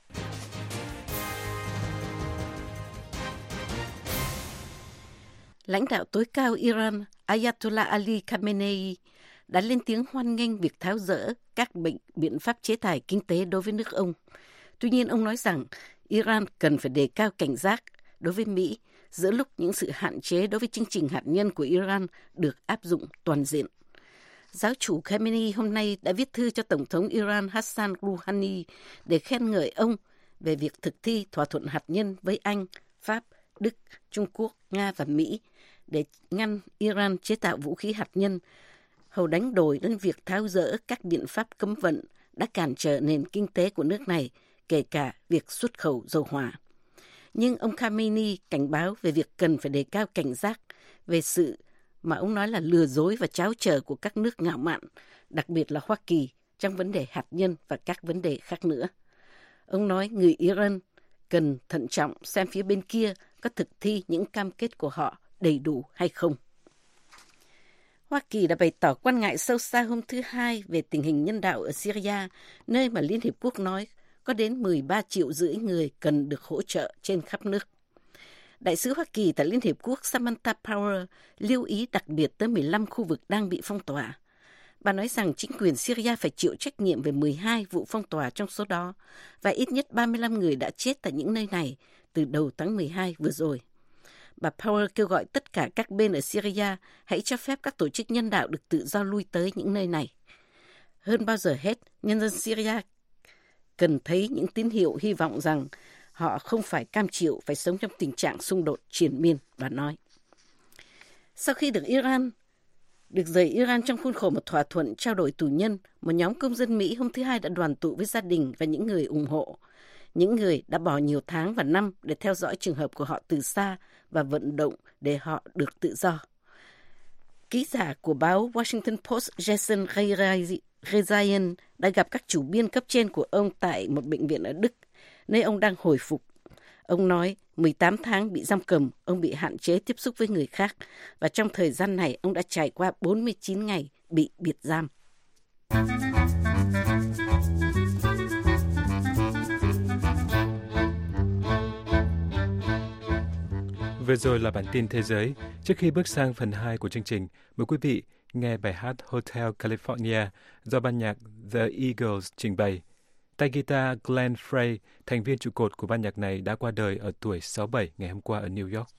Lãnh đạo tối cao Iran Ayatollah Ali Khamenei đã lên tiếng hoan nghênh việc tháo dỡ các bệnh biện pháp chế tài kinh tế đối với nước ông. Tuy nhiên, ông nói rằng Iran cần phải đề cao cảnh giác đối với Mỹ giữa lúc những sự hạn chế đối với chương trình hạt nhân của Iran được áp dụng toàn diện. Giáo chủ Khamenei hôm nay đã viết thư cho Tổng thống Iran Hassan Rouhani để khen ngợi ông về việc thực thi thỏa thuận hạt nhân với Anh, Pháp, Đức, Trung Quốc, Nga và Mỹ để ngăn Iran chế tạo vũ khí hạt nhân, hầu đánh đổi đến việc tháo dỡ các biện pháp cấm vận đã cản trở nền kinh tế của nước này, kể cả việc xuất khẩu dầu hỏa. Nhưng ông Khamenei cảnh báo về việc cần phải đề cao cảnh giác về sự mà ông nói là lừa dối và tráo trở của các nước ngạo mạn, đặc biệt là Hoa Kỳ, trong vấn đề hạt nhân và các vấn đề khác nữa. Ông nói người Iran cần thận trọng xem phía bên kia có thực thi những cam kết của họ đầy đủ hay không. Hoa Kỳ đã bày tỏ quan ngại sâu xa hôm thứ Hai về tình hình nhân đạo ở Syria, nơi mà Liên Hiệp Quốc nói có đến mười ba triệu rưỡi người cần được hỗ trợ trên khắp nước. Đại sứ Hoa Kỳ tại Liên Hiệp Quốc Samantha Power lưu ý đặc biệt tới mười lăm khu vực đang bị phong tỏa. Bà nói rằng chính quyền Syria phải chịu trách nhiệm về mười hai vụ phong tỏa trong số đó, và ít nhất ba mươi lăm người đã chết tại những nơi này từ đầu tháng mười hai vừa rồi. Bà Power kêu gọi tất cả các bên ở Syria hãy cho phép các tổ chức nhân đạo được tự do lui tới những nơi này. Hơn bao giờ hết, nhân dân Syria cần thấy những tín hiệu hy vọng rằng họ không phải cam chịu phải sống trong tình trạng xung đột triền miên, bà nói. Sau khi được Iran được rời Iran trong khuôn khổ một thỏa thuận trao đổi tù nhân, một nhóm công dân Mỹ hôm thứ Hai đã đoàn tụ với gia đình và những người ủng hộ. Những người đã bỏ nhiều tháng và năm để theo dõi trường hợp của họ từ xa và vận động để họ được tự do. Ký giả của báo Washington Post Jason Rezaian đã gặp các chủ biên cấp trên của ông tại một bệnh viện ở Đức, nơi ông đang hồi phục. Ông nói mười tám tháng bị giam cầm, ông bị hạn chế tiếp xúc với người khác, và trong thời gian này ông đã trải qua bốn mươi chín ngày bị biệt giam. Vừa rồi là bản tin thế giới. Trước khi bước sang phần hai của chương trình, mời quý vị nghe bài hát Hotel California do ban nhạc The Eagles trình bày. Tay guitar Glenn Frey, thành viên trụ cột của ban nhạc này, đã qua đời ở tuổi sáu mươi bảy ngày hôm qua ở New York.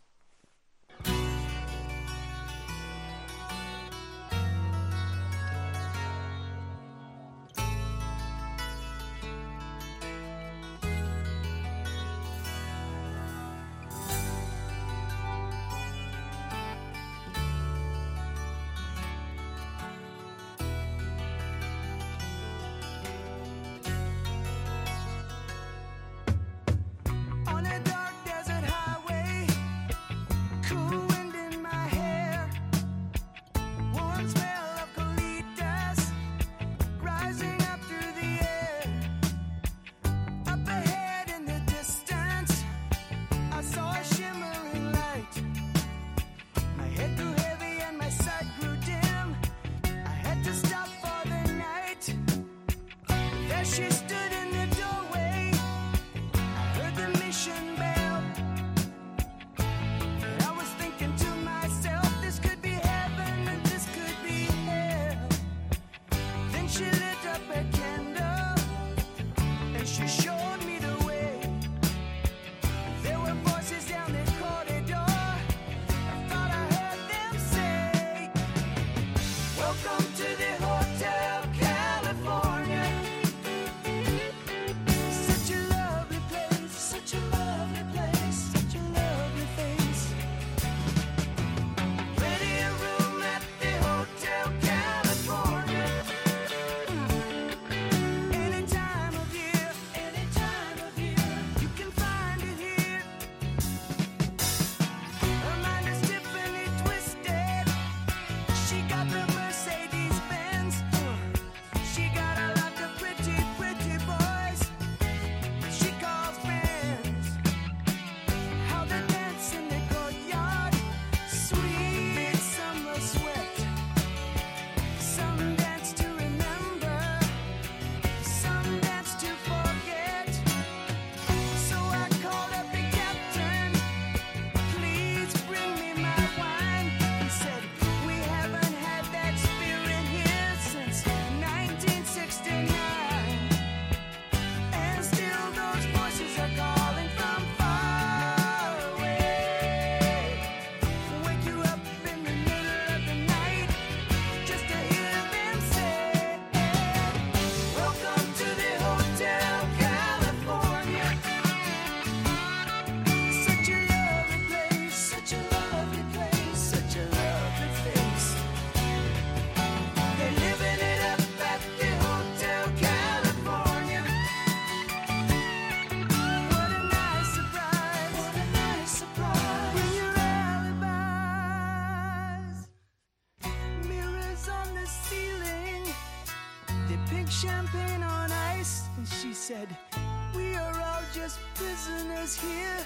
Champagne on ice, and she said, we are all just prisoners here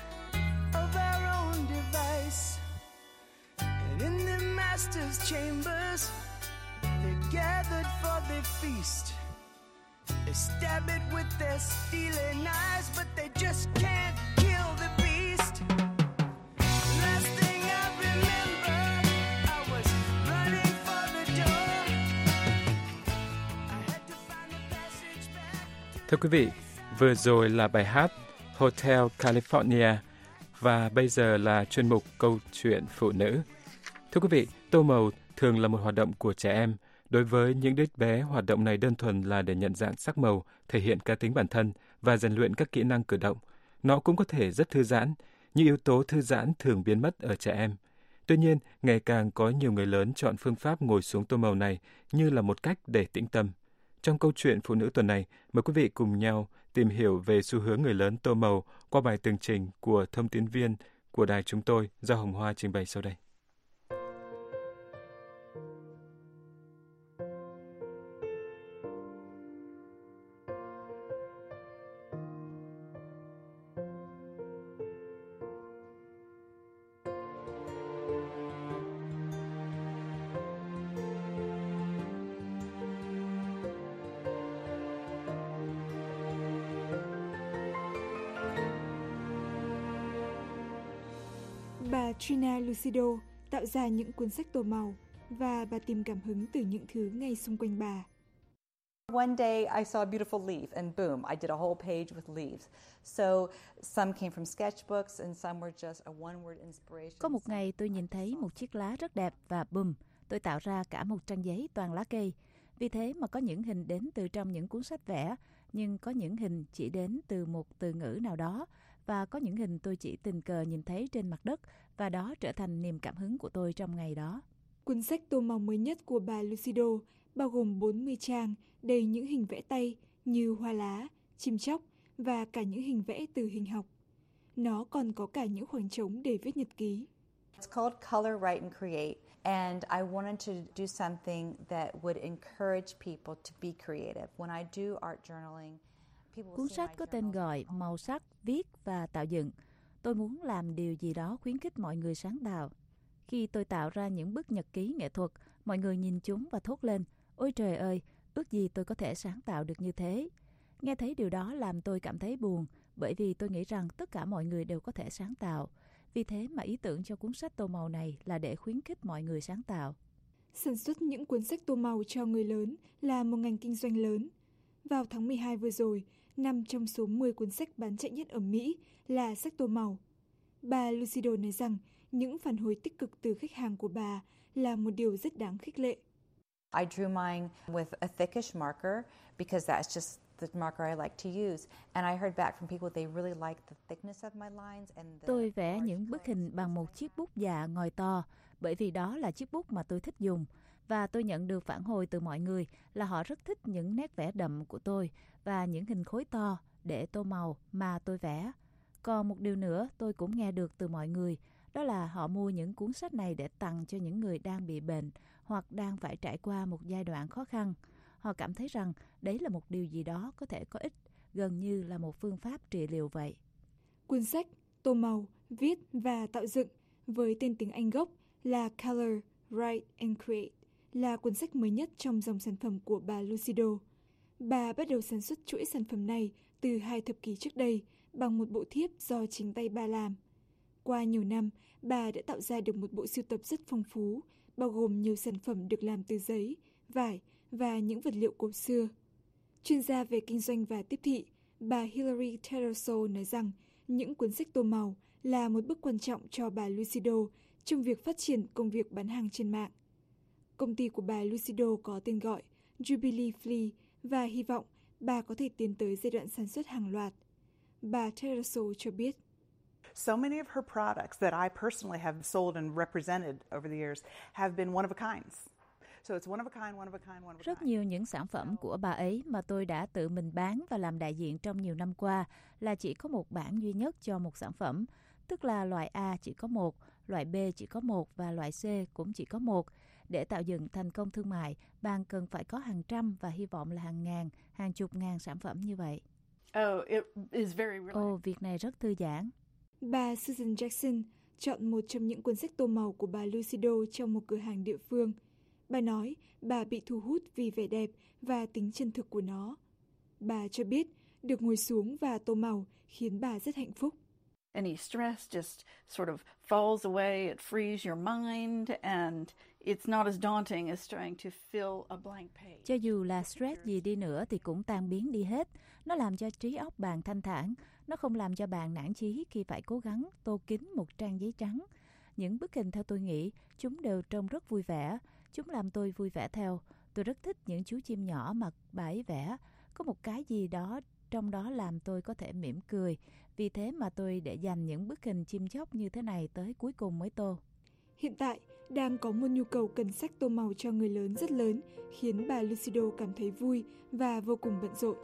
of our own device. And in the master's chambers, they're gathered for the feast. They stab it with their stealing eyes, but they just can't kill the beast. Last thing I remember, I was running for the door. I had to find the passage back. Thưa quý vị, vừa rồi là bài hát Hotel California và bây giờ là chuyên mục Câu chuyện phụ nữ. Thưa quý vị, tô màu thường là một hoạt động của trẻ em. Đối với những đứa bé, hoạt động này đơn thuần là để nhận dạng sắc màu, thể hiện cá tính bản thân và rèn luyện các kỹ năng cử động. Nó cũng có thể rất thư giãn, nhưng yếu tố thư giãn thường biến mất ở trẻ em. Tuy nhiên, ngày càng có nhiều người lớn chọn phương pháp ngồi xuống tô màu này như là một cách để tĩnh tâm. Trong câu chuyện phụ nữ tuần này, mời quý vị cùng nhau tìm hiểu về xu hướng người lớn tô màu qua bài tường trình của thông tín viên của đài chúng tôi do Hồng Hoa trình bày sau đây. Trina Lucido tạo ra những cuốn sách tô màu và bà tìm cảm hứng từ những thứ ngay xung quanh bà. One day I saw a beautiful leaf and boom, I did a whole page with leaves. So some came from sketchbooks and some were just a one-word inspiration. Có một ngày tôi nhìn thấy một chiếc lá rất đẹp và boom, tôi tạo ra cả một trang giấy toàn lá cây. Vì thế mà có những hình đến từ trong những cuốn sách vẽ, nhưng có những hình chỉ đến từ một từ ngữ nào đó, và có những hình tôi chỉ tình cờ nhìn thấy trên mặt đất, và đó trở thành niềm cảm hứng của tôi trong ngày đó. Cuốn sách tô màu mới nhất của bà Lucido bao gồm bốn mươi trang đầy những hình vẽ tay như hoa lá, chim chóc và cả những hình vẽ từ hình học. Nó còn có cả những khoảng trống để viết nhật ký. It's called Color, Write and Create, and I wanted to do something that would encourage people to be creative. When I do art journaling, Cuốn sách có tên gọi Màu sắc, viết và tạo dựng. Tôi muốn làm điều gì đó khuyến khích mọi người sáng tạo. Khi tôi tạo ra những bức nhật ký nghệ thuật, mọi người nhìn chúng và thốt lên, ôi trời ơi, ước gì tôi có thể sáng tạo được như thế. Nghe thấy điều đó làm tôi cảm thấy buồn, bởi vì tôi nghĩ rằng tất cả mọi người đều có thể sáng tạo. Vì thế mà ý tưởng cho cuốn sách tô màu này là để khuyến khích mọi người sáng tạo. Sản xuất những cuốn sách tô màu cho người lớn là một ngành kinh doanh lớn. Vào tháng mười hai vừa rồi, năm trong số mười cuốn sách bán chạy nhất ở Mỹ là sách tô màu. Bà Lucido nói rằng những phản hồi tích cực từ khách hàng của bà là một điều rất đáng khích lệ. I drew mine with a thickish marker because that's just the marker I like to use. And I heard back from people they really liked the thickness of my lines and the Tôi vẽ những bức hình bằng một chiếc bút dạ ngòi to, bởi vì đó là chiếc bút mà tôi thích dùng. Và tôi nhận được phản hồi từ mọi người là họ rất thích những nét vẽ đậm của tôi và những hình khối to để tô màu mà tôi vẽ. Còn một điều nữa tôi cũng nghe được từ mọi người, đó là họ mua những cuốn sách này để tặng cho những người đang bị bệnh hoặc đang phải trải qua một giai đoạn khó khăn. Họ cảm thấy rằng đấy là một điều gì đó có thể có ích, gần như là một phương pháp trị liệu vậy. Cuốn sách tô màu, viết và tạo dựng với tên tiếng Anh gốc là Color, Write and Create là cuốn sách mới nhất trong dòng sản phẩm của bà Lucido. Bà bắt đầu sản xuất chuỗi sản phẩm này từ hai thập kỷ trước đây bằng một bộ thiếp do chính tay bà làm. Qua nhiều năm, bà đã tạo ra được một bộ sưu tập rất phong phú, bao gồm nhiều sản phẩm được làm từ giấy, vải và những vật liệu cổ xưa. Chuyên gia về kinh doanh và tiếp thị, bà Hilary Tedroso nói rằng những cuốn sách tô màu là một bước quan trọng cho bà Lucido trong việc phát triển công việc bán hàng trên mạng. Công ty của bà Lucido có tên gọi Jubilee Flea và hy vọng bà có thể tiến tới giai đoạn sản xuất hàng loạt. Bà Tedroso cho biết. So many of her products that I personally have sold and represented over the years have been one of a kinds. So it's one of a kind, one of a kind, one of a kind. Rất nhiều những sản phẩm của bà ấy mà tôi đã tự mình bán và làm đại diện trong nhiều năm qua là chỉ có một bản duy nhất cho một sản phẩm, tức là loại A chỉ có một, loại B chỉ có một và loại C cũng chỉ có một. Để tạo dựng thành công thương mại, bạn cần phải có hàng trăm và hy vọng là hàng ngàn, hàng chục ngàn sản phẩm như vậy. Oh, it is very relaxing. Ồ, việc này rất thư giãn. Bà Susan Jackson chọn một trong những cuốn sách tô màu của bà Lucido trong một cửa hàng địa phương. Bà nói bà bị thu hút vì vẻ đẹp và tính chân thực của nó. Bà cho biết được ngồi xuống và tô màu khiến bà rất hạnh phúc. Any stress just sort of falls away, it frees your mind, and it's not as daunting as trying to fill a blank page. Cho dù là stress gì đi nữa thì cũng tan biến đi hết. Nó làm cho trí óc bạn thanh thản. Nó không làm cho bạn nản chí khi phải cố gắng tô kín một trang giấy trắng. Những bức hình theo tôi nghĩ, chúng đều trông rất vui vẻ. Chúng làm tôi vui vẻ theo. Tôi rất thích những chú chim nhỏ mà bà ấy vẽ. Có một cái gì đó trong đó làm tôi có thể mỉm cười. Vì thế mà tôi để dành những bức hình chim chóc như thế này tới cuối cùng mới tô. Hiện tại, đang có một nhu cầu cần sách tô màu cho người lớn rất lớn, khiến bà Lucido cảm thấy vui và vô cùng bận rộn.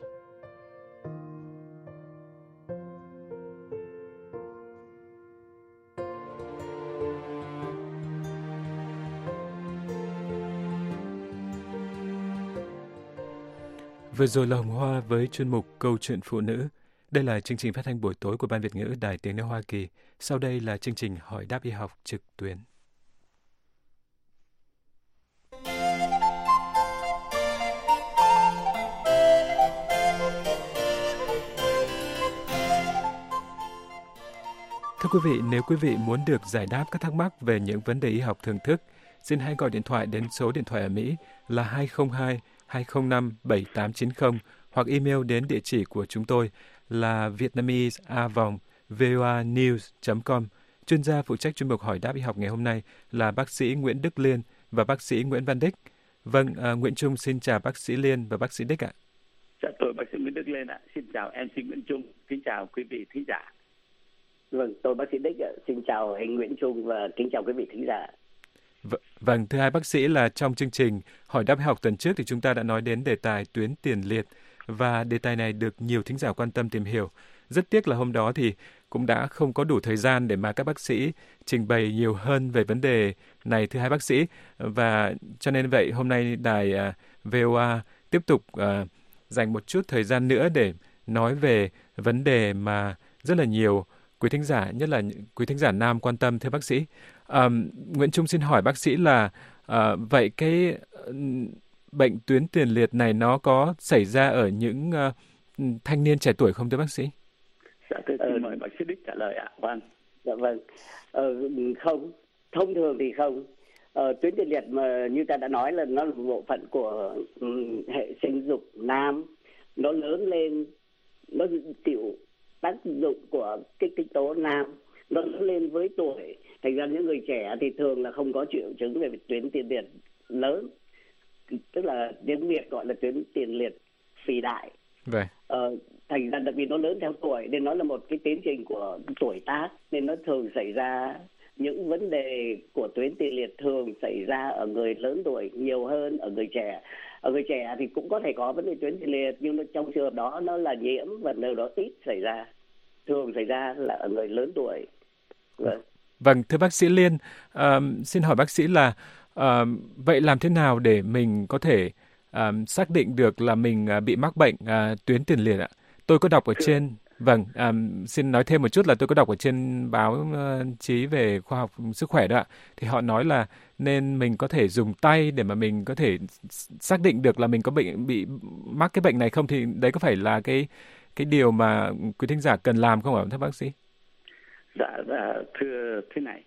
Vừa rồi là Hồng Hoa với chuyên mục Câu chuyện phụ nữ. Đây là chương trình phát thanh buổi tối của Ban Việt ngữ Đài Tiếng nói Hoa Kỳ. Sau đây là chương trình Hỏi đáp y học trực tuyến. Thưa Thưa quý vị, nếu quý vị muốn được giải đáp các thắc mắc về những vấn đề y học thường thức, xin hãy gọi điện thoại đến số điện thoại ở Mỹ là hai không hai hai không năm bảy tám chín không hoặc email đến địa chỉ của chúng tôi là vietnamese a vòng voa news chấm com. Chuyên gia phụ trách chuyên mục hỏi đáp y học ngày hôm nay là bác sĩ Nguyễn Đức Liên và bác sĩ Nguyễn Văn Đích. Vâng, uh, Nguyễn Trung xin chào bác sĩ Liên và bác sĩ Đích ạ. Dạ, tôi bác sĩ Nguyễn Đức Liên ạ. Xin chào em xê Nguyễn Trung. Kính chào quý vị thính giả. Vâng, tôi bác sĩ Đích ạ. Xin chào anh Nguyễn Trung và kính chào quý vị thính giả. V- vâng, thưa hai bác sĩ là trong chương trình hỏi đáp y học tuần trước thì chúng ta đã nói đến đề tài tuyến tiền liệt và đề tài này được nhiều thính giả quan tâm tìm hiểu. Rất tiếc là hôm đó thì cũng đã không có đủ thời gian để mà các bác sĩ trình bày nhiều hơn về vấn đề này thưa hai bác sĩ, và cho nên vậy hôm nay đài uh, vê o a tiếp tục uh, dành một chút thời gian nữa để nói về vấn đề mà rất là nhiều quý thính giả, nhất là quý thính giả nam quan tâm thưa bác sĩ. Um, Nguyễn Trung xin hỏi bác sĩ là uh, vậy cái uh, bệnh tuyến tiền liệt này nó có xảy ra ở những uh, thanh niên trẻ tuổi không thưa bác sĩ? Dạ, tôi xin ờ, mời bác sĩ Đích trả lời ạ. Vâng. Dạ vâng. Ờ, không, thông thường thì không. Ờ, tuyến tiền liệt mà như ta đã nói là nó là một bộ phận của um, hệ sinh dục nam, nó lớn lên, nó chịu tác dụng của kích thích tố nam, nó lớn lên với tuổi. Thành ra những người trẻ thì thường là không có triệu chứng về tuyến tiền liệt lớn, tức là tiếng Việt gọi là tuyến tiền liệt phì đại. Vậy. Ờ, thành ra đặc biệt nó lớn theo tuổi nên nó là một cái tiến trình của tuổi tác, nên nó thường xảy ra những vấn đề của tuyến tiền liệt thường xảy ra ở người lớn tuổi nhiều hơn ở người trẻ. Ở người trẻ thì cũng có thể có vấn đề tuyến tiền liệt, nhưng nó, trong trường hợp đó nó là nhiễm và nơi đó ít xảy ra, thường xảy ra là ở người lớn tuổi. Vâng, vâng thưa bác sĩ Liên, uh, xin hỏi bác sĩ là uh, vậy làm thế nào để mình có thể uh, xác định được là mình uh, bị mắc bệnh uh, tuyến tiền liệt ạ? Tôi có đọc ở trên, vâng, um, xin nói thêm một chút là tôi có đọc ở trên báo uh, chí về khoa học sức khỏe đó ạ. Thì họ nói là nên mình có thể dùng tay để mà mình có thể xác định được là mình có bệnh bị mắc cái bệnh này không, thì đấy có phải là cái cái điều mà quý thính giả cần làm không ạ thưa bác sĩ? Dạ, dạ thưa thế này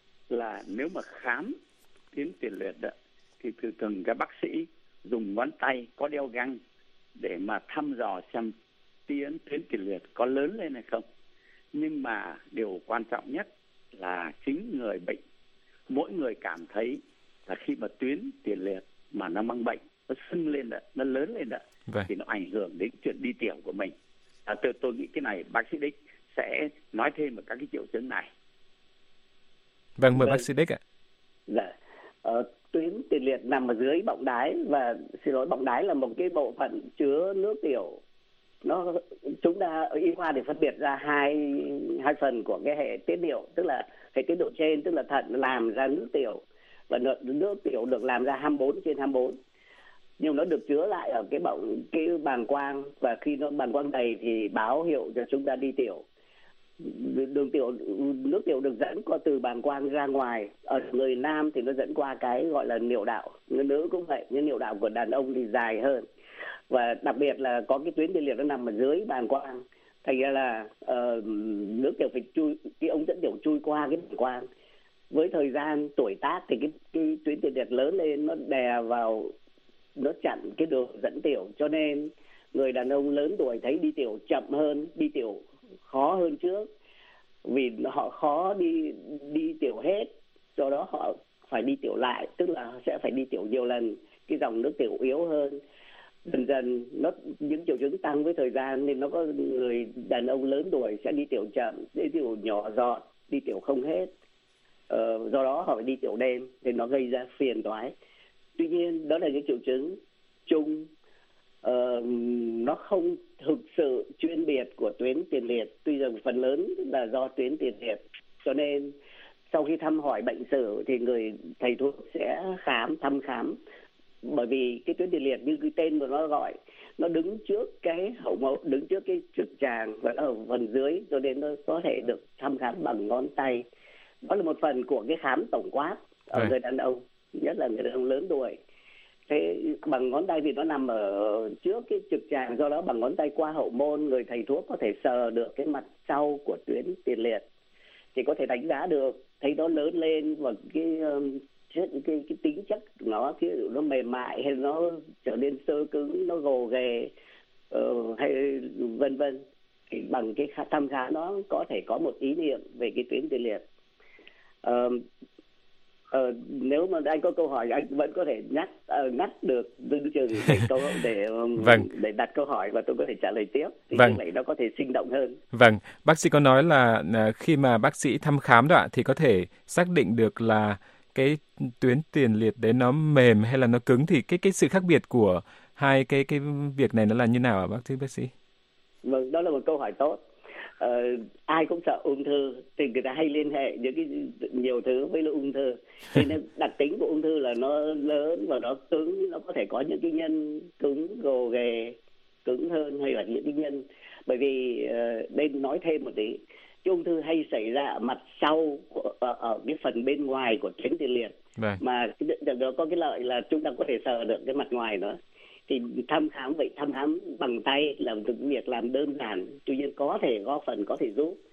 là nếu mà khám tuyến tiền liệt đó, thì thường thường các bác sĩ dùng ngón tay có đeo găng để mà thăm dò xem tuyến tuyến tiền liệt có lớn lên hay không. Nhưng mà điều quan trọng nhất là chính người bệnh, mỗi người cảm thấy là khi mà tuyến tiền liệt mà nó mang bệnh, nó sưng lên đó, nó lớn lên đó, vậy. Thì nó ảnh hưởng đến chuyện đi tiểu của mình. À, tôi, tôi nghĩ cái này bác sĩ Đích sẽ nói thêm về các cái triệu chứng này. Vâng, mời vâng. bác sĩ Đích ạ. Dạ. Ờ, tuyến tiền liệt nằm ở dưới bọng đái, và xin lỗi, bọng đái là một cái bộ phận chứa nước tiểu. Nó chúng ta ở y khoa thì phân biệt ra hai hai phần của cái hệ tiết niệu, tức là hệ tiết niệu trên, tức là thận làm ra nước tiểu, và nước tiểu được làm ra hai mươi bốn trên hai mươi bốn, nhưng nó được chứa lại ở cái bọng cái bàng quang, và khi nó bàng quang đầy thì báo hiệu cho chúng ta đi tiểu. Đường tiểu nước tiểu được dẫn qua từ bàng quang ra ngoài. Ở người nam thì nó dẫn qua cái gọi là niệu đạo, người nữ cũng vậy, nhưng niệu đạo của đàn ông thì dài hơn, và đặc biệt là có cái tuyến tiền liệt nó nằm ở dưới bàng quang. Thành ra là uh, nước tiểu phải chui, cái ống dẫn tiểu chui qua cái bàng quang. Với thời gian tuổi tác thì cái, cái tuyến tiền liệt lớn lên, nó đè vào, nó chặn cái đường dẫn tiểu, cho nên người đàn ông lớn tuổi thấy đi tiểu chậm hơn, đi tiểu khó hơn trước, vì họ khó đi đi tiểu hết, do đó họ phải đi tiểu lại, tức là sẽ phải đi tiểu nhiều lần, cái dòng nước tiểu yếu hơn. Dần dần nó những triệu chứng tăng với thời gian, nên nó có người đàn ông lớn tuổi sẽ đi tiểu chậm, đi tiểu nhỏ giọt, đi tiểu không hết. Ờ, do đó họ phải đi tiểu đêm, thì nó gây ra phiền toái. Tuy nhiên đó là những triệu chứng chung, uh, nó không thực sự chuyên biệt của tuyến tiền liệt, tuy rằng phần lớn là do tuyến tiền liệt. Cho nên sau khi thăm hỏi bệnh sử thì người thầy thuốc sẽ khám, thăm khám, bởi vì cái tuyến tiền liệt như cái tên của nó gọi, nó đứng trước cái hậu mấu, đứng trước cái trực tràng và ở phần dưới, cho nên nó có thể được thăm khám bằng ngón tay. Đó là một phần của cái khám tổng quát ở Đấy. người đàn ông, nhất là người đàn ông lớn tuổi. Thế bằng ngón tay thì nó nằm ở trước cái trực tràng, do đó bằng ngón tay qua hậu môn, người thầy thuốc có thể sờ được cái mặt sau của tuyến tiền liệt. thì có thể đánh giá được, thấy nó lớn lên và cái cái cái, cái tính chất của nó, cái nó mềm mại hay nó trở nên xơ cứng, nó gồ ghề uh, hay vân vân. Thì bằng cái thăm khám nó có thể có một ý niệm về cái tuyến tiền liệt. Uh, uh, nếu mà anh có câu hỏi anh vẫn có thể nhắc uh, nhắc được dư trường để câu để um, vâng. để đặt câu hỏi và tôi có thể trả lời tiếp, thì vâng. như vậy nó có thể sinh động hơn. Vâng, bác sĩ có nói là khi mà bác sĩ thăm khám đó ạ, thì có thể xác định được là cái tuyến tiền liệt đấy nó mềm hay là nó cứng, thì cái cái sự khác biệt của hai cái cái việc này nó là như nào ạ bác sĩ bác sĩ? Vâng, đó là một câu hỏi tốt. Ờ, ai cũng sợ ung thư thì người ta hay liên hệ những cái nhiều thứ với ung thư. Thì nên đặc tính của ung thư là nó lớn và nó cứng, nó có thể có những cái nhân cứng gồ ghề cứng hơn hay là những cái nhân, bởi vì uh, đây nói thêm một tí, cái ung thư hay xảy ra ở mặt sau của, ở, ở cái phần bên ngoài của tuyến tiền liệt. Vâng. Mà nó có cái lợi là chúng ta có thể sờ được cái mặt ngoài nữa. Thì thăm khám vậy thăm khám bằng tay là một việc làm đơn giản, tuy nhiên có thể góp phần có thể giúp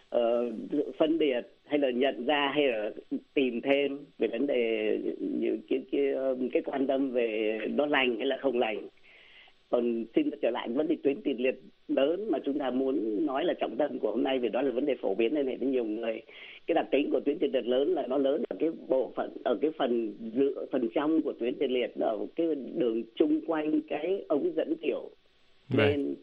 uh, phân biệt hay là nhận ra hay là tìm thêm về vấn đề những cái, cái, cái, cái quan tâm về nó lành hay là không lành. Còn xin trở lại vấn đề tuyến tiền liệt lớn mà chúng ta muốn nói là trọng tâm của hôm nay, vì đó là vấn đề phổ biến liên hệ với nhiều người. Cái đặc tính của tuyến tiền liệt lớn là nó lớn ở cái bộ phận, ở cái phần giữa phần trong của tuyến tiền liệt, ở cái đường chung quanh cái ống dẫn tiểu. Nên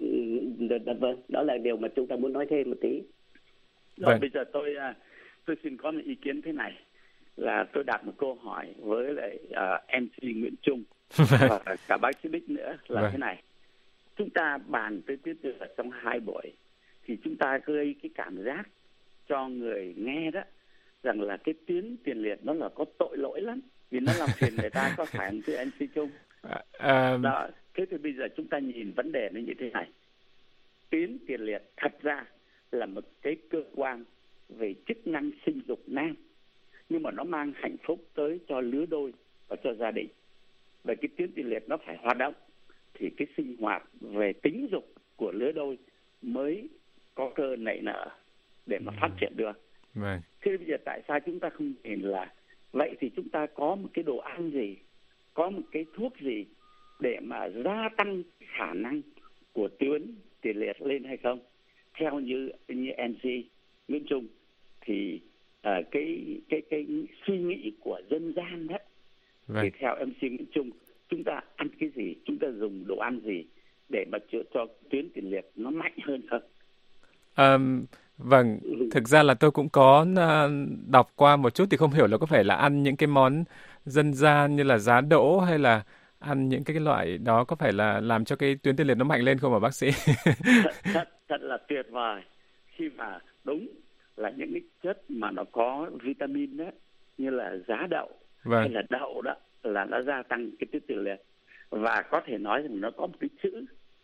vâng, đó là điều mà chúng ta muốn nói thêm một tí. Rồi vâng. Bây giờ tôi tôi xin có một ý kiến thế này, là tôi đặt một câu hỏi với lại uh, em xê Nguyễn Trung và cả bác sĩ Bích nữa là vâng. thế này. Chúng ta bàn tới tuyến tiền liệt trong hai buổi thì chúng ta gây cái cảm giác cho người nghe đó rằng là cái tuyến tiền liệt nó là có tội lỗi lắm vì nó làm phiền người ta, có phải không thưa anh sĩ Trung? À, đó. Thế thì bây giờ chúng ta nhìn vấn đề nó như thế này. Tuyến tiền liệt thật ra là một cái cơ quan về chức năng sinh dục nam, nhưng mà nó mang hạnh phúc tới cho lứa đôi và cho gia đình. Về cái tuyến tiền liệt nó phải hoạt động thì cái sinh hoạt về tính dục của lứa đôi mới có cơ nảy nở để mà phát triển được. Vâng. Thế bây giờ tại sao chúng ta không nhìn là vậy thì chúng ta có một cái đồ ăn gì, có một cái thuốc gì để mà gia tăng khả năng của tuyến tiền liệt lên hay không? Theo như như en xê Nguyễn Trung thì uh, cái cái cái suy nghĩ của dân gian đó, vâng. thì theo em xê Nguyễn Trung, chúng ta ăn cái gì, chúng ta dùng đồ ăn gì để mà chữa cho tuyến tiền liệt nó mạnh hơn không? Um, vâng, thực ra là tôi cũng có uh, đọc qua một chút thì không hiểu là có phải là ăn những cái món dân gian như là giá đỗ hay là ăn những cái loại đó có phải là làm cho cái tuyến tiền liệt nó mạnh lên không hả bác sĩ? thật, thật, thật là tuyệt vời khi mà đúng là những cái chất mà nó có vitamin đó, như là giá đậu vâng. hay là đậu đó, là nó gia tăng cái tuyến tiền liệt. Và có thể nói rằng nó có một cái chữ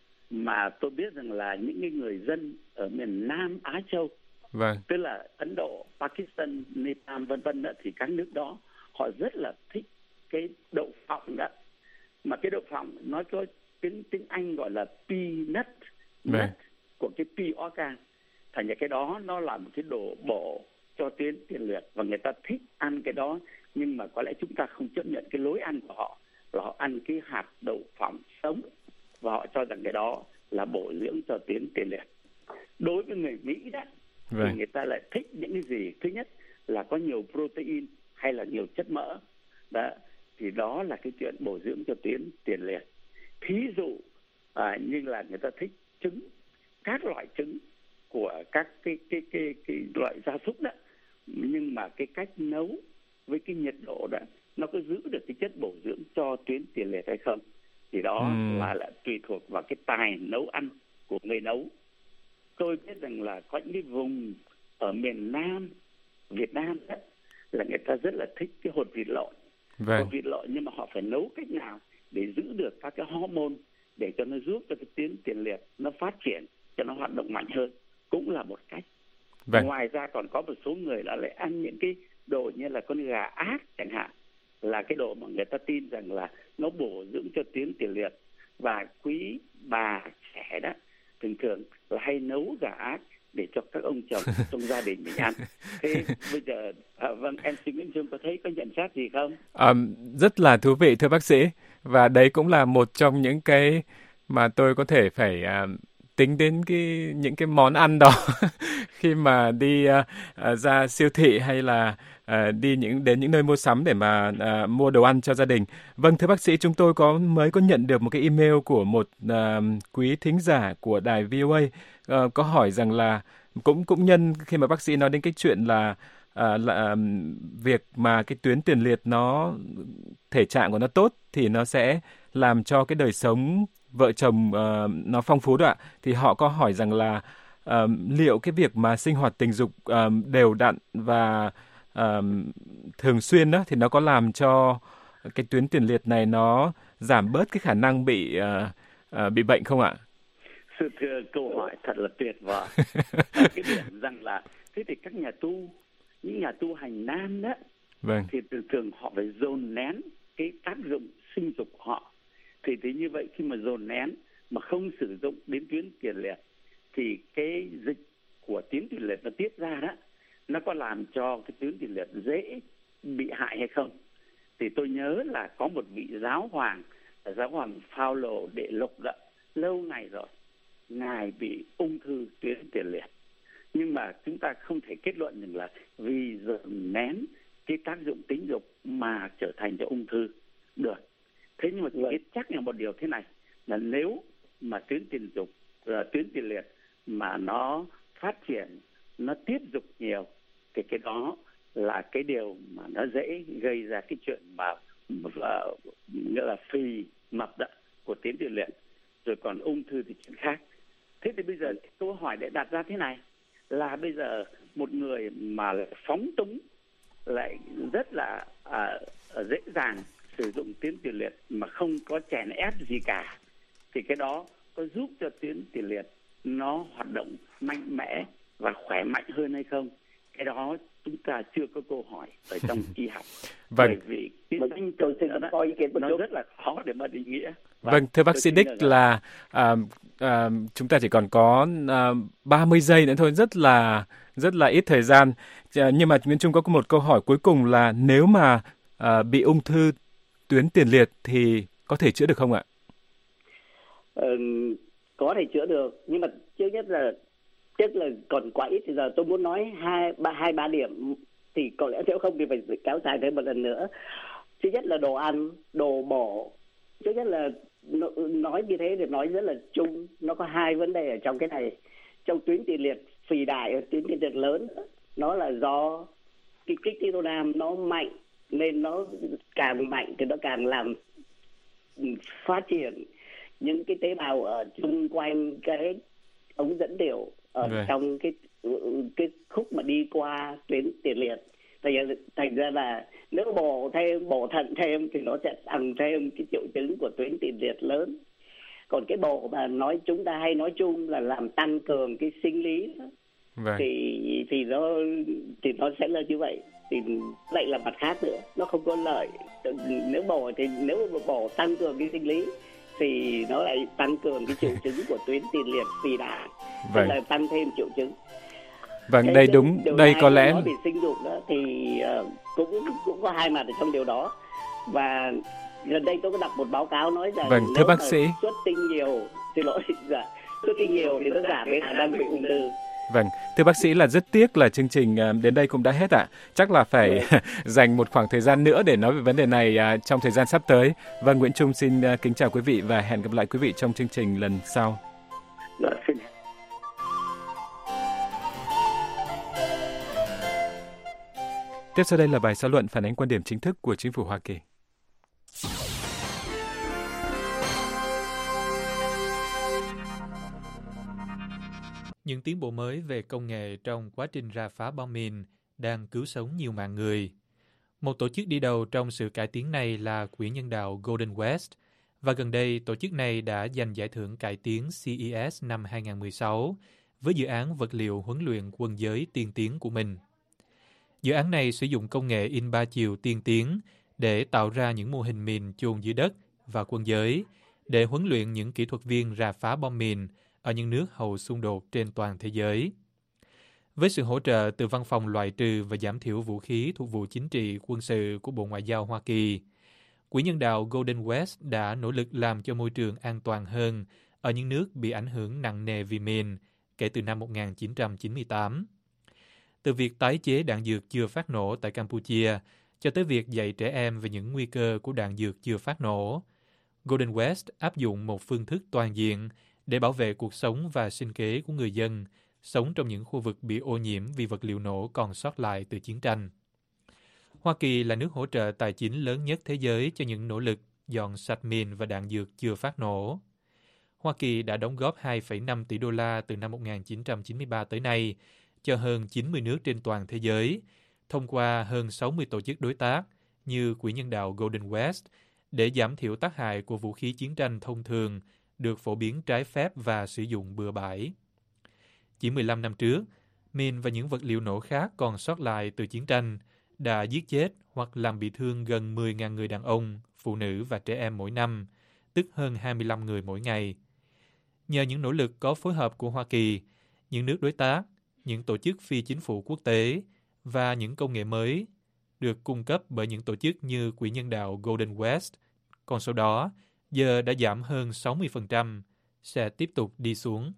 mà tôi biết rằng là những cái người dân ở miền Nam Á Châu, vâng. tức là Ấn Độ, Pakistan, Nepal vân vân đó, thì các nước đó họ rất là thích cái đậu phộng đó. Mà cái đậu phộng nói có tiếng tiếng Anh gọi là peanut, vâng. nut của cái pea organ. Thành ra cái đó nó là một cái đồ bổ cho tuyến tiền liệt và người ta thích ăn cái đó, nhưng mà có lẽ chúng ta không chấp nhận cái lối ăn của họ là họ ăn cái hạt đậu phộng sống và họ cho rằng cái đó là bổ dưỡng cho tuyến tiền liệt. Đối với người Mỹ đó vâng. thì người ta lại thích những cái gì? Thứ nhất là có nhiều protein hay là nhiều chất mỡ đó, thì đó là cái chuyện bổ dưỡng cho tuyến tiền liệt. Thí dụ à, như là người ta thích trứng, các loại trứng của các cái cái cái cái loại gia súc đó, nhưng mà cái cách nấu với cái nhiệt độ đó nó có giữ được cái chất bổ dưỡng cho tuyến tiền liệt hay không, thì đó ừ. là là tùy thuộc vào cái tài nấu ăn của người nấu. Tôi biết rằng là có những cái vùng ở miền Nam Việt Nam đó, là người ta rất là thích cái hột vịt lộn, vâng. hột vịt lộn, nhưng mà họ phải nấu cách nào để giữ được các cái hormone để cho nó giúp cho cái tuyến tiền liệt nó phát triển, cho nó hoạt động mạnh hơn, cũng là một cách. Vâng. Ngoài ra còn có một số người đã lại ăn những cái đồ như là con gà ác chẳng hạn, là cái đồ mà người ta tin rằng là nó bổ dưỡng cho tuyến tiền liệt. Và quý bà trẻ đó thường thường là hay nấu gà ác để cho các ông chồng trong gia đình mình ăn. Thế bây giờ à, vâng, em xin Nguyễn Trung có thấy có nhận xét gì không? À, rất là thú vị thưa bác sĩ, và đấy cũng là một trong những cái mà tôi có thể phải à, tính đến cái những cái món ăn đó khi mà đi à, à, ra siêu thị hay là à, đi những đến những nơi mua sắm để mà à, mua đồ ăn cho gia đình. Vâng thưa bác sĩ, chúng tôi có mới có nhận được một cái email của một à, quý thính giả của đài vê o a à, có hỏi rằng là cũng cũng nhân khi mà bác sĩ nói đến cái chuyện là À, là um, việc mà cái tuyến tiền liệt nó thể trạng của nó tốt thì nó sẽ làm cho cái đời sống vợ chồng uh, nó phong phú đó ạ. Thì họ có hỏi rằng là um, liệu cái việc mà sinh hoạt tình dục um, đều đặn và um, thường xuyên đó thì nó có làm cho cái tuyến tiền liệt này nó giảm bớt cái khả năng bị uh, uh, bị bệnh không ạ? Sự thưa, câu hỏi thật là tuyệt vời. Cái điểm rằng là thế thì các nhà tu, những nhà tu hành nam đó, vâng. thì thường thường họ phải dồn nén cái tác dụng sinh dục của họ. Thì thế như vậy khi mà dồn nén mà không sử dụng đến tuyến tiền liệt thì cái dịch của tuyến tiền liệt nó tiết ra đó, nó có làm cho cái tuyến tiền liệt dễ bị hại hay không? Thì tôi nhớ là có một vị giáo hoàng, là giáo hoàng Phaolô đệ lục đó, lâu ngày rồi, ngài bị ung thư tuyến tiền liệt. Nhưng mà chúng ta không thể kết luận rằng là vì dồn nén cái tác dụng tính dục mà trở thành cho ung thư được. Thế nhưng mà cái chắc là một điều thế này, là nếu mà tuyến tiền dục, uh, tuyến tiền liệt mà nó phát triển, nó tiết dục nhiều, thì cái đó là cái điều mà nó dễ gây ra cái chuyện mà uh, nghĩa là phì mập đó của tuyến tiền liệt. Rồi còn ung thư thì chuyện khác. Thế thì bây giờ câu hỏi để đặt ra thế này, là bây giờ một người mà phóng túng lại rất là à, dễ dàng sử dụng tuyến tiền liệt mà không có chèn ép gì cả, thì cái đó có giúp cho tuyến tiền liệt nó hoạt động mạnh mẽ và khỏe mạnh hơn hay không? Cái đó chúng ta chưa có câu hỏi ở trong y học. Vâng. Bởi vì cái danh từ đó, có ý kiến nó rất là khó để mà định nghĩa. Và vâng, thưa bác sĩ Đích là à, à, chúng ta chỉ còn có à, ba mươi giây nữa thôi, rất là rất là ít thời gian. À, nhưng mà Nguyễn Trung có một câu hỏi cuối cùng là nếu mà à, bị ung thư tuyến tiền liệt thì có thể chữa được không ạ? Ừ, có thể chữa được, nhưng mà trước nhất là chắc là còn quá ít, thì giờ tôi muốn nói hai ba hai ba điểm, thì có lẽ nếu không thì phải kéo dài thêm một lần nữa. Thứ nhất là đồ ăn, đồ bổ. Thứ nhất là nói như thế thì nói rất là chung, nó có hai vấn đề ở trong cái này. Trong tuyến tiền liệt phì đại, tuyến tiền liệt lớn, nó là do cái kích thích nam nó mạnh, nên nó càng mạnh thì nó càng làm phát triển những cái tế bào ở xung quanh cái ống dẫn tiểu ở Rồi. trong cái cái khúc mà đi qua tuyến tiền liệt. Thành ra, thành ra là nếu bổ thêm, bổ thận thêm thì nó sẽ tăng thêm cái triệu chứng của tuyến tiền liệt lớn. Còn cái bổ mà nói chúng ta hay nói chung là làm tăng cường cái sinh lý đó. Vâng. thì thì nó thì nó sẽ là như vậy. Thì lại là mặt khác nữa, nó không có lợi. Nếu bổ thì nếu bổ tăng cường cái sinh lý thì nó lại tăng cường cái triệu chứng của tuyến tiền liệt phì đại, Vâng. tức là tăng thêm triệu chứng. Vâng, Cái đây điều- đúng, điều đây hai có mà lẽ nói về sinh dục đó thì uh, cũng cũng có hai mặt ở trong điều đó. Và gần đây tôi có đọc một báo cáo nói rằng Vâng, thưa nếu bác mà sĩ. xuất tinh nhiều, xin lỗi, dạ, xuất tinh nhiều thì nó giảm cái khả năng bị ung thư. Vâng, thưa bác sĩ là rất tiếc là chương trình à, đến đây cũng đã hết ạ. Chắc là phải dành một khoảng thời gian nữa để nói về vấn đề này à, trong thời gian sắp tới. Vâng, Nguyễn Trung xin à, kính chào quý vị và hẹn gặp lại quý vị trong chương trình lần sau. Dạ, xin. Tiếp sau đây là bài xã luận phản ánh quan điểm chính thức của chính phủ Hoa Kỳ. Những tiến bộ mới về công nghệ trong quá trình rà phá bom mìn đang cứu sống nhiều mạng người. Một tổ chức đi đầu trong sự cải tiến này là Quỹ nhân đạo Golden West, và gần đây tổ chức này đã giành giải thưởng cải tiến C E S năm hai không một sáu với dự án vật liệu huấn luyện quân giới tiên tiến của mình. Dự án này sử dụng công nghệ in ba chiều tiên tiến để tạo ra những mô hình mìn chôn dưới đất và quân giới để huấn luyện những kỹ thuật viên rà phá bom mìn ở những nước hậu xung đột trên toàn thế giới. Với sự hỗ trợ từ Văn phòng loại trừ và giảm thiểu vũ khí thuộc vụ chính trị quân sự của Bộ Ngoại giao Hoa Kỳ, Quỹ nhân đạo Golden West đã nỗ lực làm cho môi trường an toàn hơn ở những nước bị ảnh hưởng nặng nề vì mìn kể từ năm một nghìn chín trăm chín mươi tám. Từ việc tái chế đạn dược chưa phát nổ tại Campuchia cho tới việc dạy trẻ em về những nguy cơ của đạn dược chưa phát nổ, Golden West áp dụng một phương thức toàn diện để bảo vệ cuộc sống và sinh kế của người dân sống trong những khu vực bị ô nhiễm vì vật liệu nổ còn sót lại từ chiến tranh. Hoa Kỳ là nước hỗ trợ tài chính lớn nhất thế giới cho những nỗ lực dọn sạch mìn và đạn dược chưa phát nổ. Hoa Kỳ đã đóng góp hai phẩy năm tỷ đô la từ năm một nghìn chín trăm chín mươi ba tới nay cho hơn chín mươi nước trên toàn thế giới, thông qua hơn sáu mươi tổ chức đối tác như Quỹ nhân đạo Golden West để giảm thiểu tác hại của vũ khí chiến tranh thông thường được phổ biến trái phép và sử dụng bừa bãi. Chỉ mười lăm năm trước, mìn và những vật liệu nổ khác còn sót lại từ chiến tranh đã giết chết hoặc làm bị thương gần mười nghìn người đàn ông, phụ nữ và trẻ em mỗi năm, tức hơn hai mươi lăm người mỗi ngày. Nhờ những nỗ lực có phối hợp của Hoa Kỳ, những nước đối tác, những tổ chức phi chính phủ quốc tế và những công nghệ mới được cung cấp bởi những tổ chức như Quỹ nhân đạo Golden West, con số đó giờ đã giảm hơn sáu mươi phần trăm, sẽ tiếp tục đi xuống.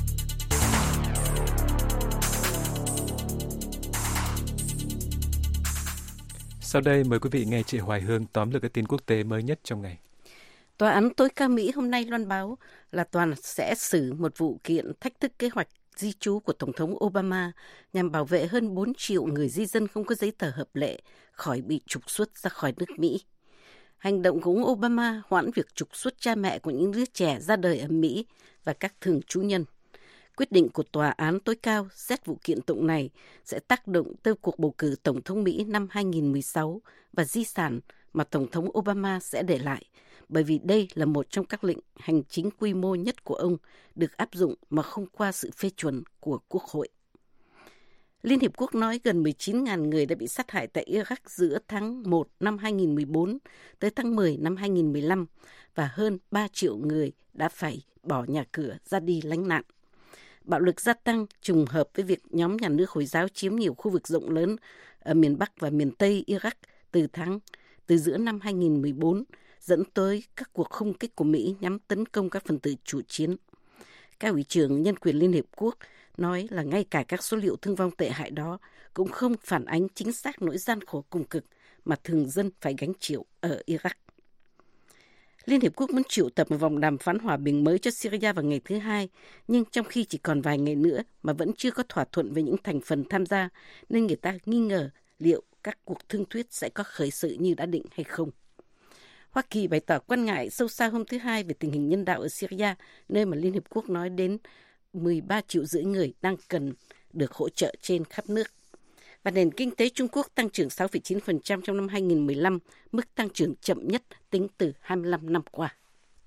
Sau đây mời quý vị nghe chị Hoài Hương tóm lược các tin quốc tế mới nhất trong ngày. Tòa án tối cao Mỹ hôm nay loan báo là tòa sẽ xử một vụ kiện thách thức kế hoạch di trú của Tổng thống Obama nhằm bảo vệ hơn bốn triệu người di dân không có giấy tờ hợp lệ khỏi bị trục xuất ra khỏi nước Mỹ. Hành động của ông Obama hoãn việc trục xuất cha mẹ của những đứa trẻ ra đời ở Mỹ và các thường trú nhân. Quyết định của tòa án tối cao xét vụ kiện tụng này sẽ tác động tới cuộc bầu cử Tổng thống Mỹ năm hai nghìn mười sáu và di sản mà Tổng thống Obama sẽ để lại, bởi vì đây là một trong các lệnh hành chính quy mô nhất của ông được áp dụng mà không qua sự phê chuẩn của Quốc hội. Liên Hiệp Quốc nói gần mười chín nghìn người đã bị sát hại tại Iraq giữa tháng một năm hai nghìn mười bốn tới tháng mười năm hai nghìn mười lăm và hơn ba triệu người đã phải bỏ nhà cửa ra đi lánh nạn. Bạo lực gia tăng trùng hợp với việc nhóm nhà nước Hồi giáo chiếm nhiều khu vực rộng lớn ở miền Bắc và miền Tây Iraq từ tháng từ giữa năm hai nghìn mười bốn, dẫn tới các cuộc không kích của Mỹ nhằm tấn công các phần tử chủ chiến. Cao ủy trưởng Nhân quyền Liên Hiệp Quốc nói là ngay cả các số liệu thương vong tệ hại đó cũng không phản ánh chính xác nỗi gian khổ cùng cực mà thường dân phải gánh chịu ở Iraq. Liên Hiệp Quốc muốn triệu tập một vòng đàm phán hòa bình mới cho Syria vào ngày thứ hai, nhưng trong khi chỉ còn vài ngày nữa mà vẫn chưa có thỏa thuận về những thành phần tham gia, nên người ta nghi ngờ liệu các cuộc thương thuyết sẽ có khởi sự như đã định hay không. Hoa Kỳ bày tỏ quan ngại sâu xa hôm thứ Hai về tình hình nhân đạo ở Syria, nơi mà Liên Hiệp Quốc nói đến mười ba triệu rưỡi người đang cần được hỗ trợ trên khắp nước. Và nền kinh tế Trung Quốc tăng trưởng sáu phẩy chín phần trăm trong năm hai nghìn mười lăm, mức tăng trưởng chậm nhất tính từ hai mươi lăm năm qua.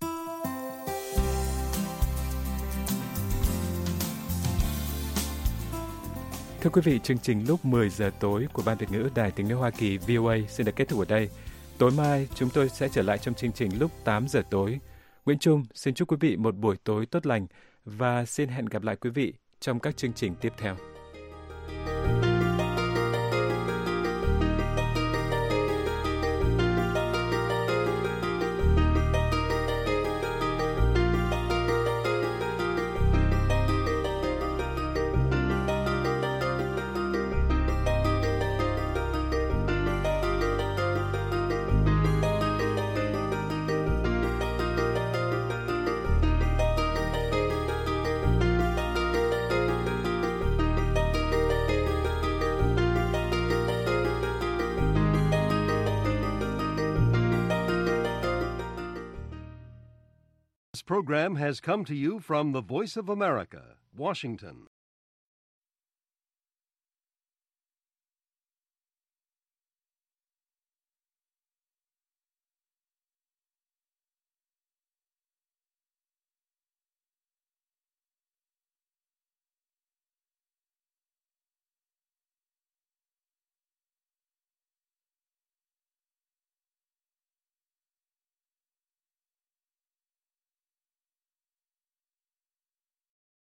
Thưa quý vị, chương trình lúc mười giờ tối của Ban Việt ngữ Đài Tiếng nói Hoa Kỳ vê o a xin được kết thúc ở đây. Tối mai, chúng tôi sẽ trở lại trong chương trình lúc tám giờ tối. Nguyễn Trung xin chúc quý vị một buổi tối tốt lành và xin hẹn gặp lại quý vị trong các chương trình tiếp theo. This program has come to you from the Voice of America, Washington.